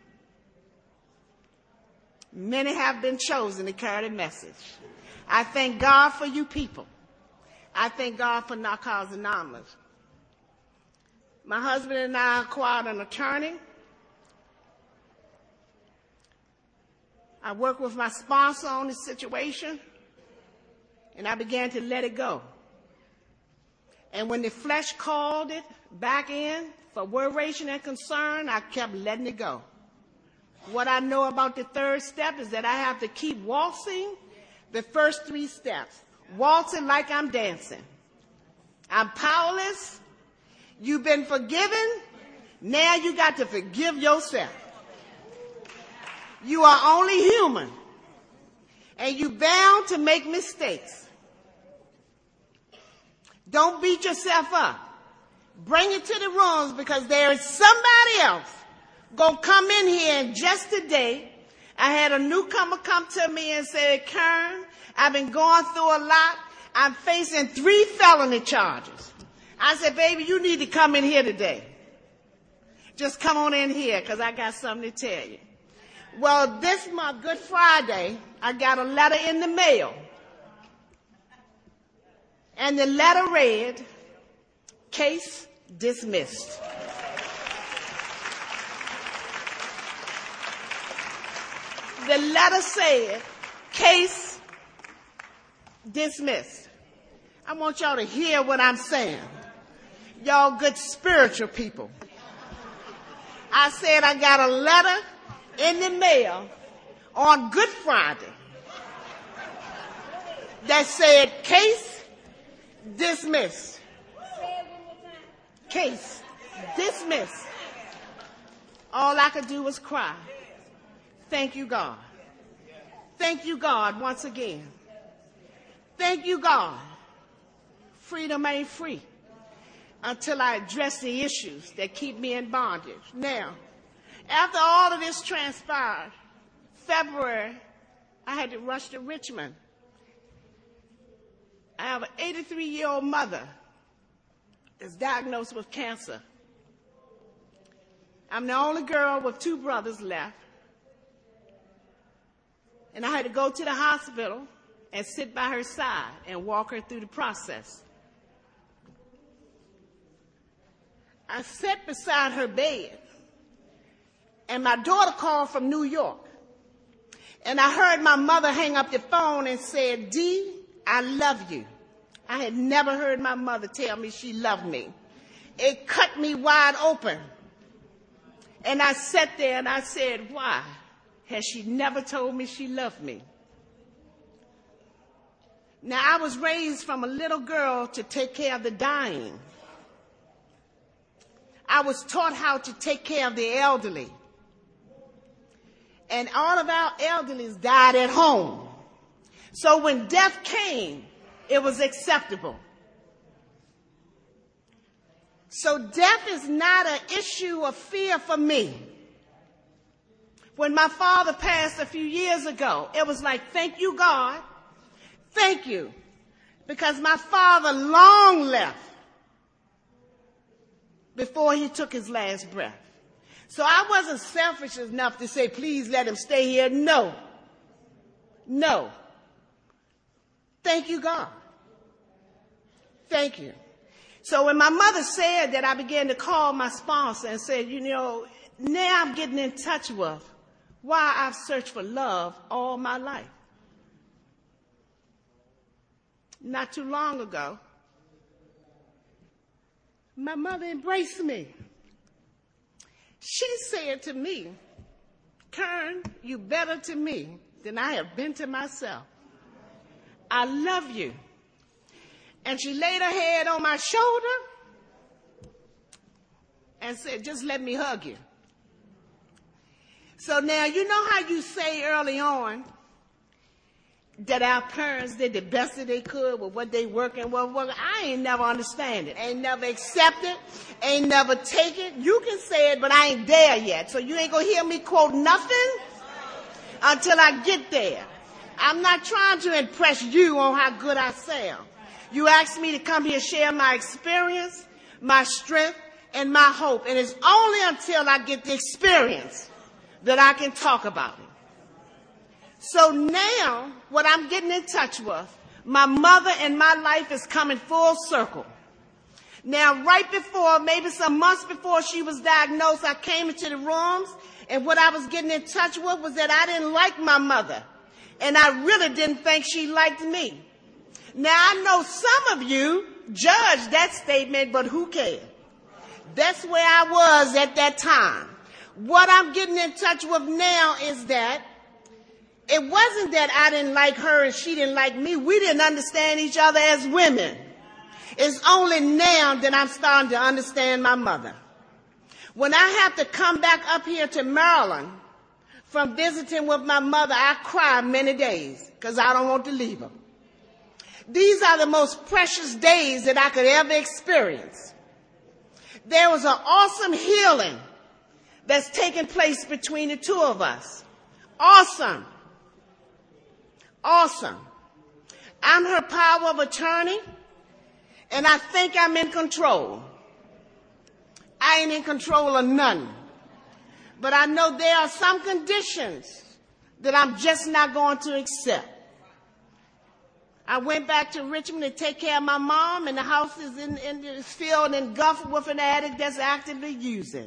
many have been chosen to carry the message. I thank God for you people. I thank God for Narcotics Anonymous. My husband and I acquired an attorney. I worked with my sponsor on the situation, and I began to let it go. And when the flesh called it back in for worration and concern, I kept letting it go. What I know about the third step is that I have to keep waltzing the first three steps, waltzing like I'm dancing. I'm powerless. You've been forgiven. Now you got to forgive yourself. You are only human, and you're bound to make mistakes. Don't beat yourself up. Bring it to the rooms, because there is somebody else going to come in here. And just today, I had a newcomer come to me and say, Kern, I've been going through a lot. I'm facing three felony charges. I said, baby, you need to come in here today. Just come on in here, because I got something to tell you. Well, this month, Good Friday, I got a letter in the mail. And the letter read, case dismissed. The letter said, case dismissed. I want y'all to hear what I'm saying. Y'all good spiritual people. I said I got a letter in the mail on Good Friday that said, case dismissed. Case dismissed. All I could do was cry. Thank you, God. Thank you, God, once again. Thank you, God. Freedom ain't free until I address the issues that keep me in bondage. Now, after all of this transpired, February, I had to rush to Richmond. I have an eighty-three-year-old mother that's diagnosed with cancer. I'm the only girl with two brothers left. And I had to go to the hospital and sit by her side and walk her through the process. I sat beside her bed, and my daughter called from New York. And I heard my mother hang up the phone and said, Dee, I love you. I had never heard my mother tell me she loved me. It cut me wide open. And I sat there and I said, why has she never told me she loved me? Now, I was raised from a little girl to take care of the dying. I was taught how to take care of the elderly. And all of our elderlies died at home. So when death came, it was acceptable. So death is not an issue of fear for me. When my father passed a few years ago, it was like, thank you, God. Thank you. Because my father long left before he took his last breath. So I wasn't selfish enough to say, please let him stay here. No. No. Thank you, God. Thank you. So when my mother said that, I began to call my sponsor and said, you know, now I'm getting in touch with why I've searched for love all my life. Not too long ago, my mother embraced me. She said to me, Kern, you better to me than I have been to myself. I love you. And she laid her head on my shoulder and said, just let me hug you. So now, you know how you say early on, that our parents did the best that they could with what they working, what working. I ain't never understand it. Ain't never accept it. Ain't never take it. You can say it, but I ain't there yet. So you ain't gonna hear me quote nothing until I get there. I'm not trying to impress you on how good I sound. You asked me to come here and share my experience, my strength, and my hope. And it's only until I get the experience that I can talk about it. So now, what I'm getting in touch with, my mother and my life is coming full circle. Now, right before, maybe some months before she was diagnosed, I came into the rooms, and what I was getting in touch with was that I didn't like my mother, and I really didn't think she liked me. Now, I know some of you judge that statement, but who cares? That's where I was at that time. What I'm getting in touch with now is that it wasn't that I didn't like her and she didn't like me. We didn't understand each other as women. It's only now that I'm starting to understand my mother. When I have to come back up here to Maryland from visiting with my mother, I cry many days because I don't want to leave her. These are the most precious days that I could ever experience. There was an awesome healing that's taking place between the two of us. Awesome. Awesome. I'm her power of attorney, and I think I'm in control. I ain't in control of none. But I know there are some conditions that I'm just not going to accept. I went back to Richmond to take care of my mom, and the house is in, in, is filled and engulfed with an addict that's actively using.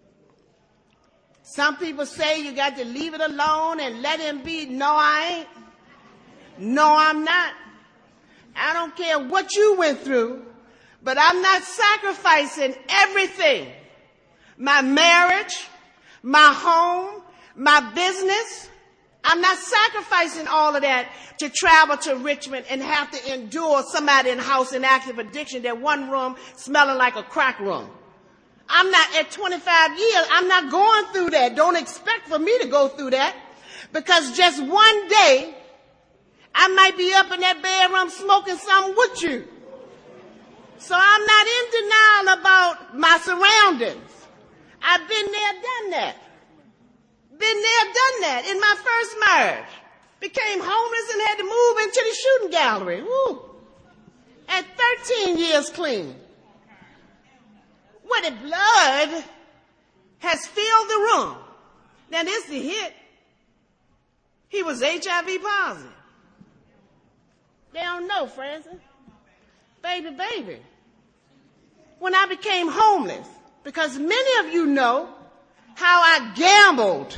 Some people say you got to leave it alone and let him be. No, I ain't. No, I'm not. I don't care what you went through, but I'm not sacrificing everything. My marriage, my home, my business. I'm not sacrificing all of that to travel to Richmond and have to endure somebody in the house in active addiction, that one room smelling like a crack room. I'm not, at twenty-five years, I'm not going through that. Don't expect for me to go through that, because just one day, I might be up in that bedroom smoking something with you. So I'm not in denial about my surroundings. I've been there, done that. Been there, done that in my first marriage. Became homeless and had to move into the shooting gallery. Woo. At thirteen years clean. Where the blood has filled the room. Now this is the hit. He was H I V positive. They don't know, Francis. Baby, baby. When I became homeless, because many of you know how I gambled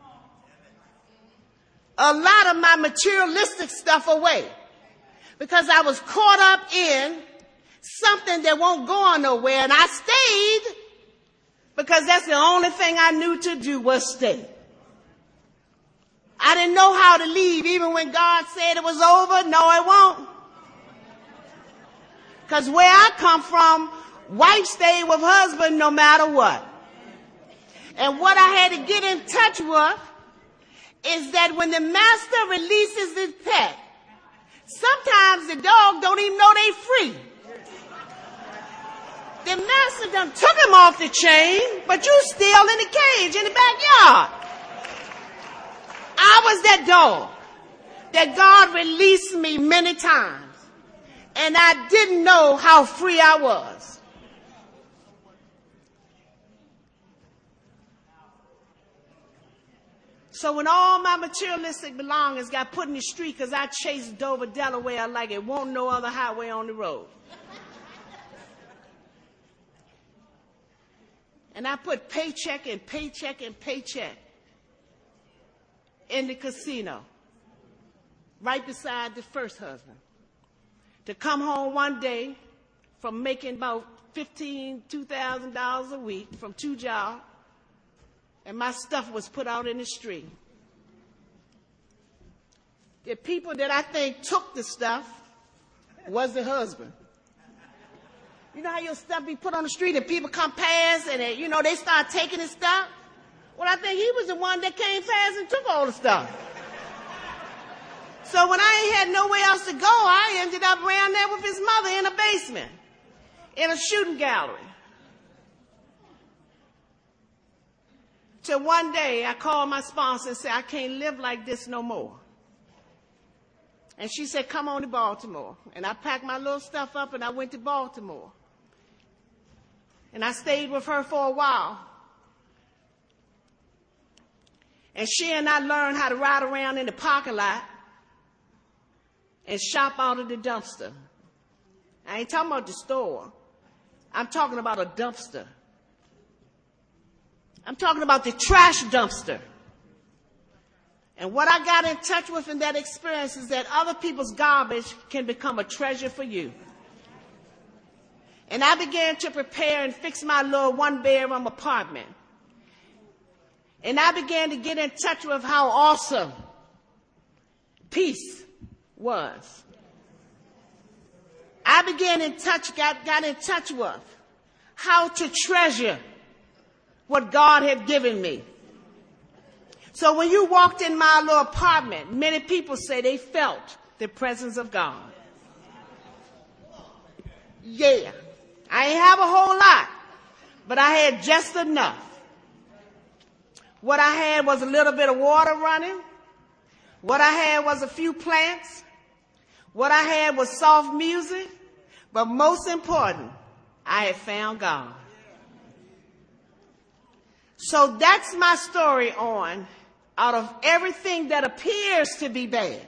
a lot of my materialistic stuff away, because I was caught up in something that won't go nowhere, and I stayed because that's the only thing I knew to do was stay. I didn't know how to leave, even when God said it was over. No, it won't. Because where I come from, wife stayed with husband no matter what. And what I had to get in touch with is that when the master releases his pet, sometimes the dog don't even know they free. The master done took him off the chain, but you still in the cage in the backyard. I was that dog that God released me many times, and I didn't know how free I was. So when all my materialistic belongings got put in the street because I chased Dover, Delaware like it won't no other highway on the road. And I put paycheck and paycheck and paycheck in the casino, right beside the first husband. To come home one day from making about fifteen, two thousand dollars a week from two jobs, and my stuff was put out in the street. The people that I think took the stuff was the husband. You know how your stuff be put on the street and people come past and, they, you know, they start taking his stuff? Well, I think he was the one that came fast and took all the stuff. So when I ain't had nowhere else to go, I ended up around there with his mother in a basement, in a shooting gallery. Till one day I called my sponsor and said, I can't live like this no more. And she said, come on to Baltimore. And I packed my little stuff up and I went to Baltimore. And I stayed with her for a while. And she and I learned how to ride around in the parking lot and shop out of the dumpster. I ain't talking about the store. I'm talking about a dumpster. I'm talking about the trash dumpster. And what I got in touch with in that experience is that other people's garbage can become a treasure for you. And I began to prepare and fix my little one-bedroom apartment. And I began to get in touch with how awesome peace was. I began in touch, got, got in touch with how to treasure what God had given me. So when you walked in my little apartment, many people say they felt the presence of God. Yeah. I ain't have a whole lot, but I had just enough. What I had was a little bit of water running. What I had was a few plants. What I had was soft music. But most important, I had found God. So that's my story on, out of everything that appears to be bad,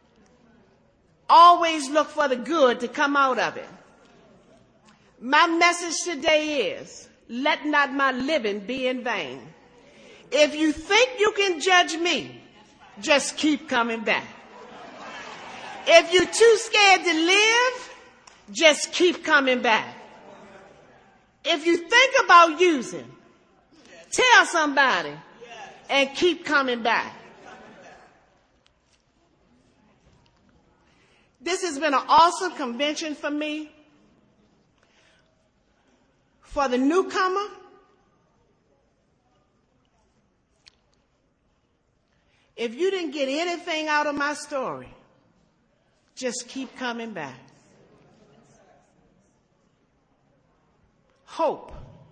always look for the good to come out of it. My message today is, let not my living be in vain. If you think you can judge me, just keep coming back. If you're too scared to live, just keep coming back. If you think about using, tell somebody and keep coming back. This has been an awesome convention for me. For the newcomer, if you didn't get anything out of my story, just keep coming back. Hope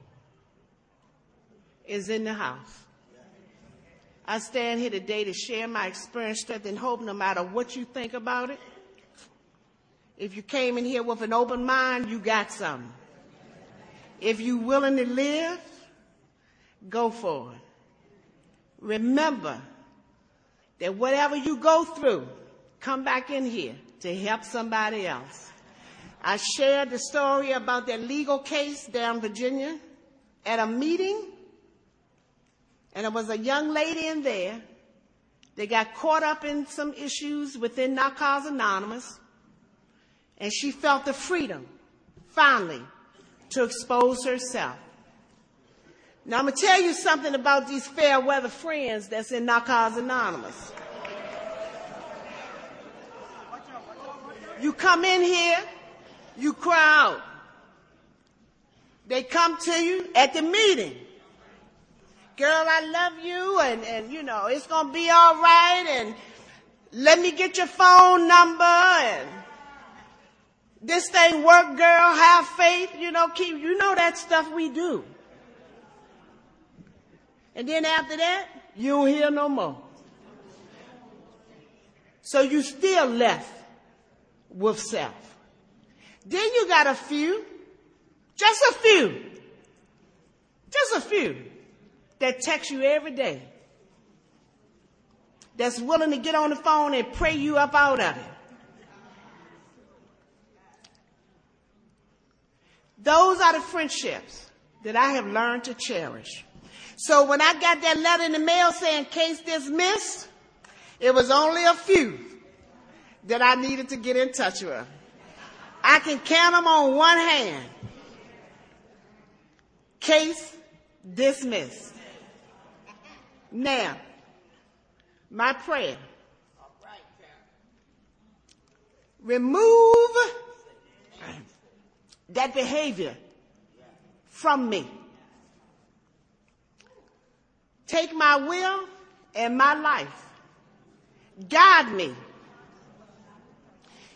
is in the house. I stand here today to share my experience, strength, and hope, no matter what you think about it. If you came in here with an open mind, you got something. If you're willing to live, go for it. Remember that whatever you go through, come back in here to help somebody else. I shared the story about that legal case down in Virginia at a meeting, and there was a young lady in there that got caught up in some issues within Narcotics Anonymous, and she felt the freedom, finally, to expose herself. Now, I'm going to tell you something about these fair weather friends that's in Narcotics Anonymous. You come in here, you cry out. They come to you at the meeting. Girl, I love you, and, and you know, it's going to be all right, and let me get your phone number, and this thing work, girl, have faith, you know, keep, you know that stuff we do. And then after that, you don't hear no more. So you still left with self. Then you got a few, just a few, just a few that text you every day, that's willing to get on the phone and pray you up out of it. Those are the friendships that I have learned to cherish. So when I got that letter in the mail saying case dismissed, it was only a few that I needed to get in touch with. I can count them on one hand. Case dismissed. Now, my prayer. Remove that behavior from me. Take my will and my life. Guide me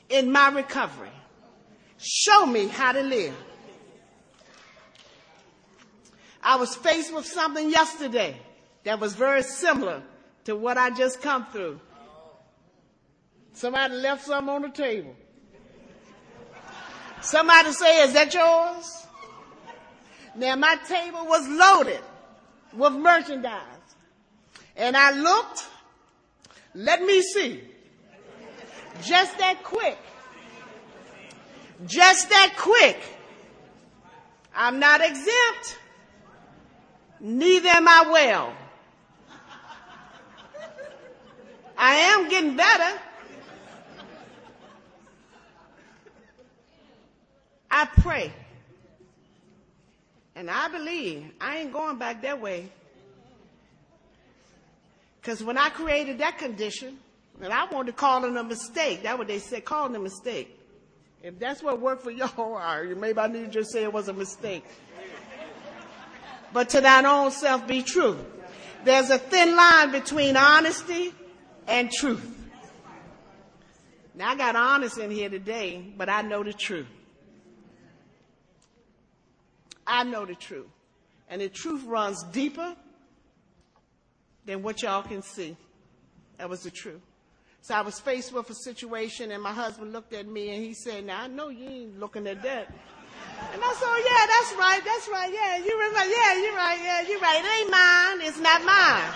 in my recovery. Show me how to live. I was faced with something yesterday that was very similar to what I just come through. Somebody left something on the table. Somebody say, is that yours? Now my table was loaded with merchandise. And I looked, let me see. Just that quick. Just that quick. I'm not exempt. Neither am I well. I am getting better. I pray. And I believe I ain't going back that way. Because when I created that condition, and I wanted to call it a mistake. That's what they said, call it a mistake. If that's what worked for y'all, maybe I need to just say it was a mistake. But to thine own self be true. There's a thin line between honesty and truth. Now I got honest in here today, but I know the truth. I know the truth. And the truth runs deeper than what y'all can see. That was the truth. So I was faced with a situation, and my husband looked at me, and he said, now, I know you ain't looking at that. And I said, oh, yeah, that's right, that's right, yeah, you remember, yeah, you're right, yeah, you're right. It ain't mine, it's not mine.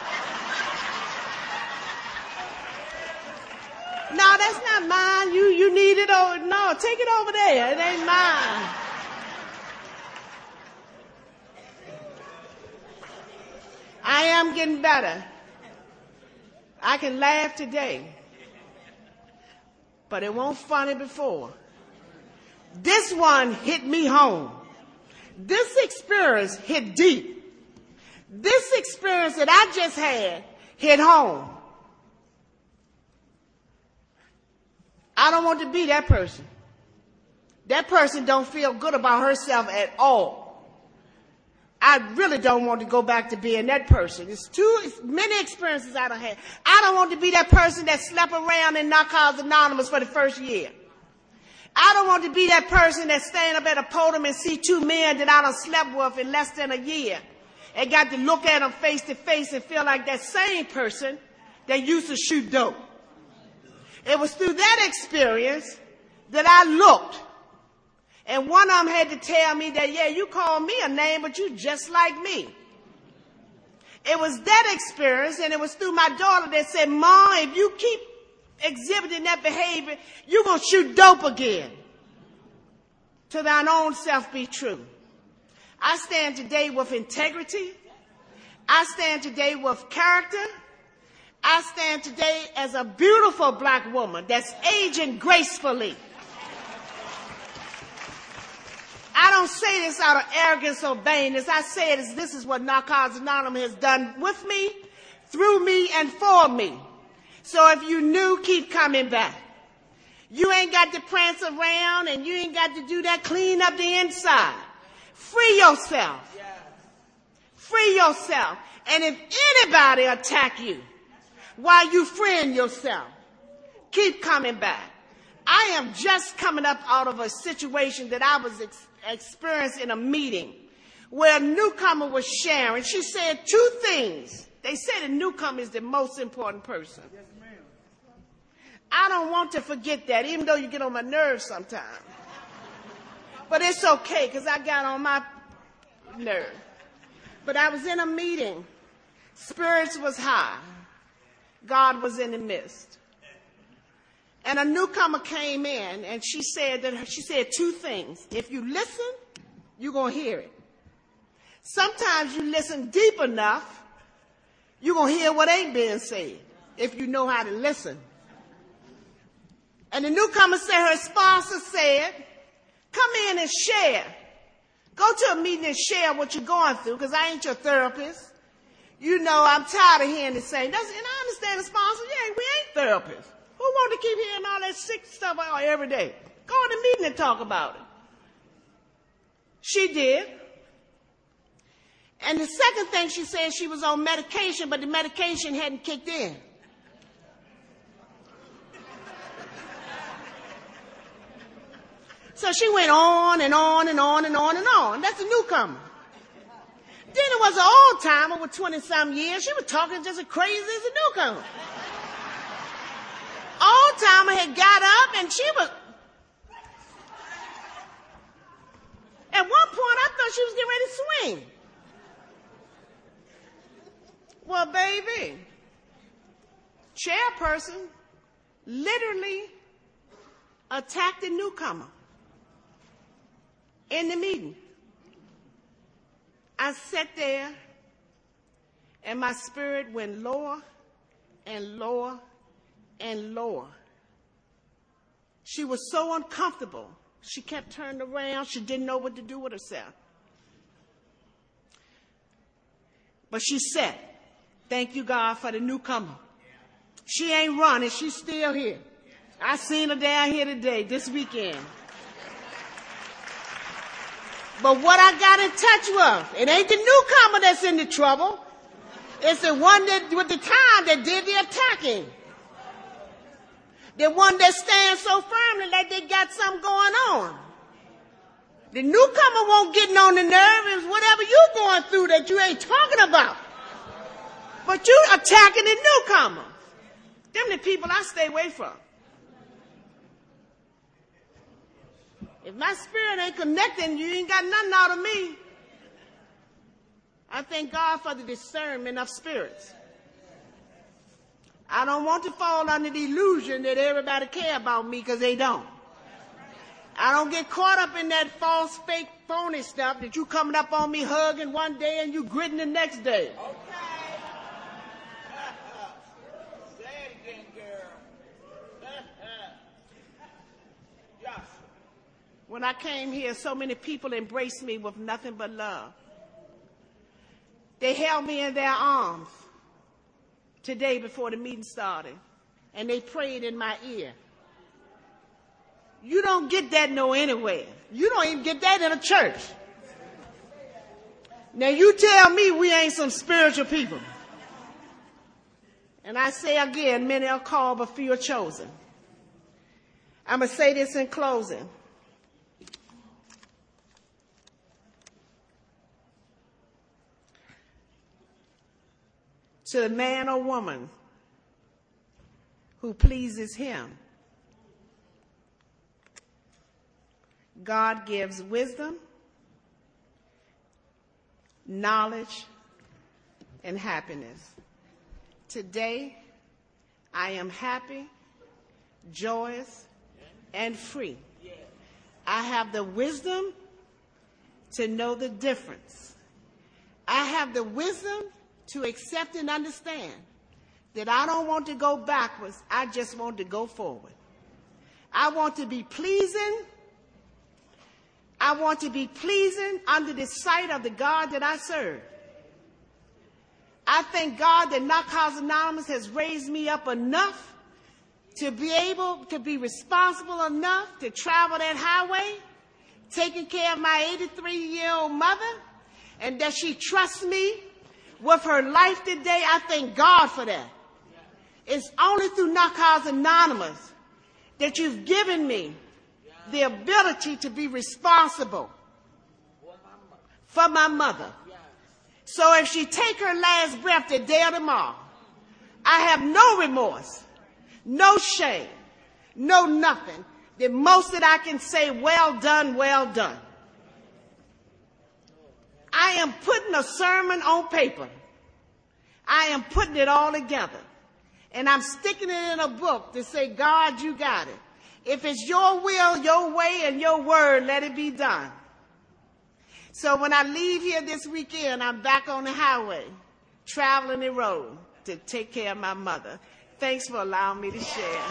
No, that's not mine. You, you need it over, no, take it over there. It ain't mine. I am getting better. I can laugh today, but it wasn't funny before. This one hit me home. This experience hit deep. This experience that I just had hit home. I don't want to be that person. That person don't feel good about herself at all. I really don't want to go back to being that person. It's too it's many experiences I done had. I don't want to be that person that slept around in Narcotics Anonymous for the first year. I don't want to be that person that stand up at a podium and see two men that I done slept with in less than a year and got to look at them face to face and feel like that same person that used to shoot dope. It was through that experience that I looked. And one of them had to tell me that, yeah, you call me a name, but you just like me. It was that experience, and it was through my daughter that said, Mom, if you keep exhibiting that behavior, you're going to shoot dope again. To thine own self be true. I stand today with integrity. I stand today with character. I stand today as a beautiful black woman that's aging gracefully. I don't say this out of arrogance or vainness. I say it as this is what Narcotics Anonymous has done with me, through me, and for me. So if you new, keep coming back. You ain't got to prance around, and you ain't got to do that clean up the inside. Free yourself. Free yourself. And if anybody attack you while you freeing yourself, keep coming back. I am just coming up out of a situation that I was ex- experienced in a meeting where a newcomer was sharing. She said two things. They said a newcomer is the most important person. Yes, ma'am. I don't want to forget that, even though you get on my nerves sometimes. But it's okay, because I got on my nerve. But I was in a meeting. Spirits was high. God was in the midst. And a newcomer came in, and she said that she said two things. If you listen, you're going to hear it. Sometimes you listen deep enough, you're going to hear what ain't being said, if you know how to listen. And the newcomer said, her sponsor said, come in and share. Go to a meeting and share what you're going through, because I ain't your therapist. You know, I'm tired of hearing the same. That's, and I understand the sponsor. Yeah, we ain't therapists. Who want to keep hearing all that sick stuff every day? Go to the meeting and talk about it. She did. And the second thing she said, she was on medication, but the medication hadn't kicked in. So she went on and on and on and on and on. That's a newcomer. Then it was an old timer with twenty-some years. She was talking just as crazy as a newcomer. Old timer had got up and she was, at one point I thought she was getting ready to swing. Well, baby, chairperson literally attacked the newcomer in the meeting. I sat there and my spirit went lower and lower and lower. She was so uncomfortable. She kept turning around. She didn't know what to do with herself. But she said, thank you, God, for the newcomer. She ain't running. She's still here. I seen her down here today, this weekend. But what I got in touch with, it ain't the newcomer that's in the trouble. It's the one that, with the time that did the attacking. The one that stands so firmly like they got something going on. The newcomer won't get on the nerve is whatever you going through that you ain't talking about. But you attacking the newcomer. Them the people I stay away from. If my spirit ain't connecting, you ain't got nothing out of me. I thank God for the discernment of spirits. I don't want to fall under the illusion that everybody care about me because they don't. I don't get caught up in that false, fake, phony stuff that you coming up on me hugging one day and you gritting the next day. Okay. Say it again, girl. Yes. When I came here, so many people embraced me with nothing but love. They held me in their arms today before the meeting started, and they prayed in my ear. You don't get that no anywhere. You don't even get that in a church. Now you tell me we ain't some spiritual people. And I say again, many are called, but few are chosen. I'm going to say this in closing. To the man or woman who pleases him, God gives wisdom, knowledge, and happiness. Today, I am happy, joyous, and free. I have the wisdom to know the difference. I have the wisdom to accept and understand that I don't want to go backwards. I just want to go forward. I want to be pleasing. I want to be pleasing under the sight of the God that I serve. I thank God that Narcotics Anonymous has raised me up enough to be able to be responsible enough to travel that highway, taking care of my eighty-three-year-old mother, and that she trusts me with her life today. I thank God for that. It's only through Narcotics Anonymous that you've given me the ability to be responsible for my mother. So if she take her last breath today or tomorrow, I have no remorse, no shame, no nothing. The most that I can say, well done, well done. I am putting a sermon on paper. I am putting it all together. And I'm sticking it in a book to say, God, you got it. If it's your will, your way, and your word, let it be done. So when I leave here this weekend, I'm back on the highway, traveling the road to take care of my mother. Thanks for allowing me to share.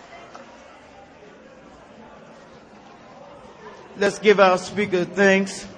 Let's give our speaker thanks.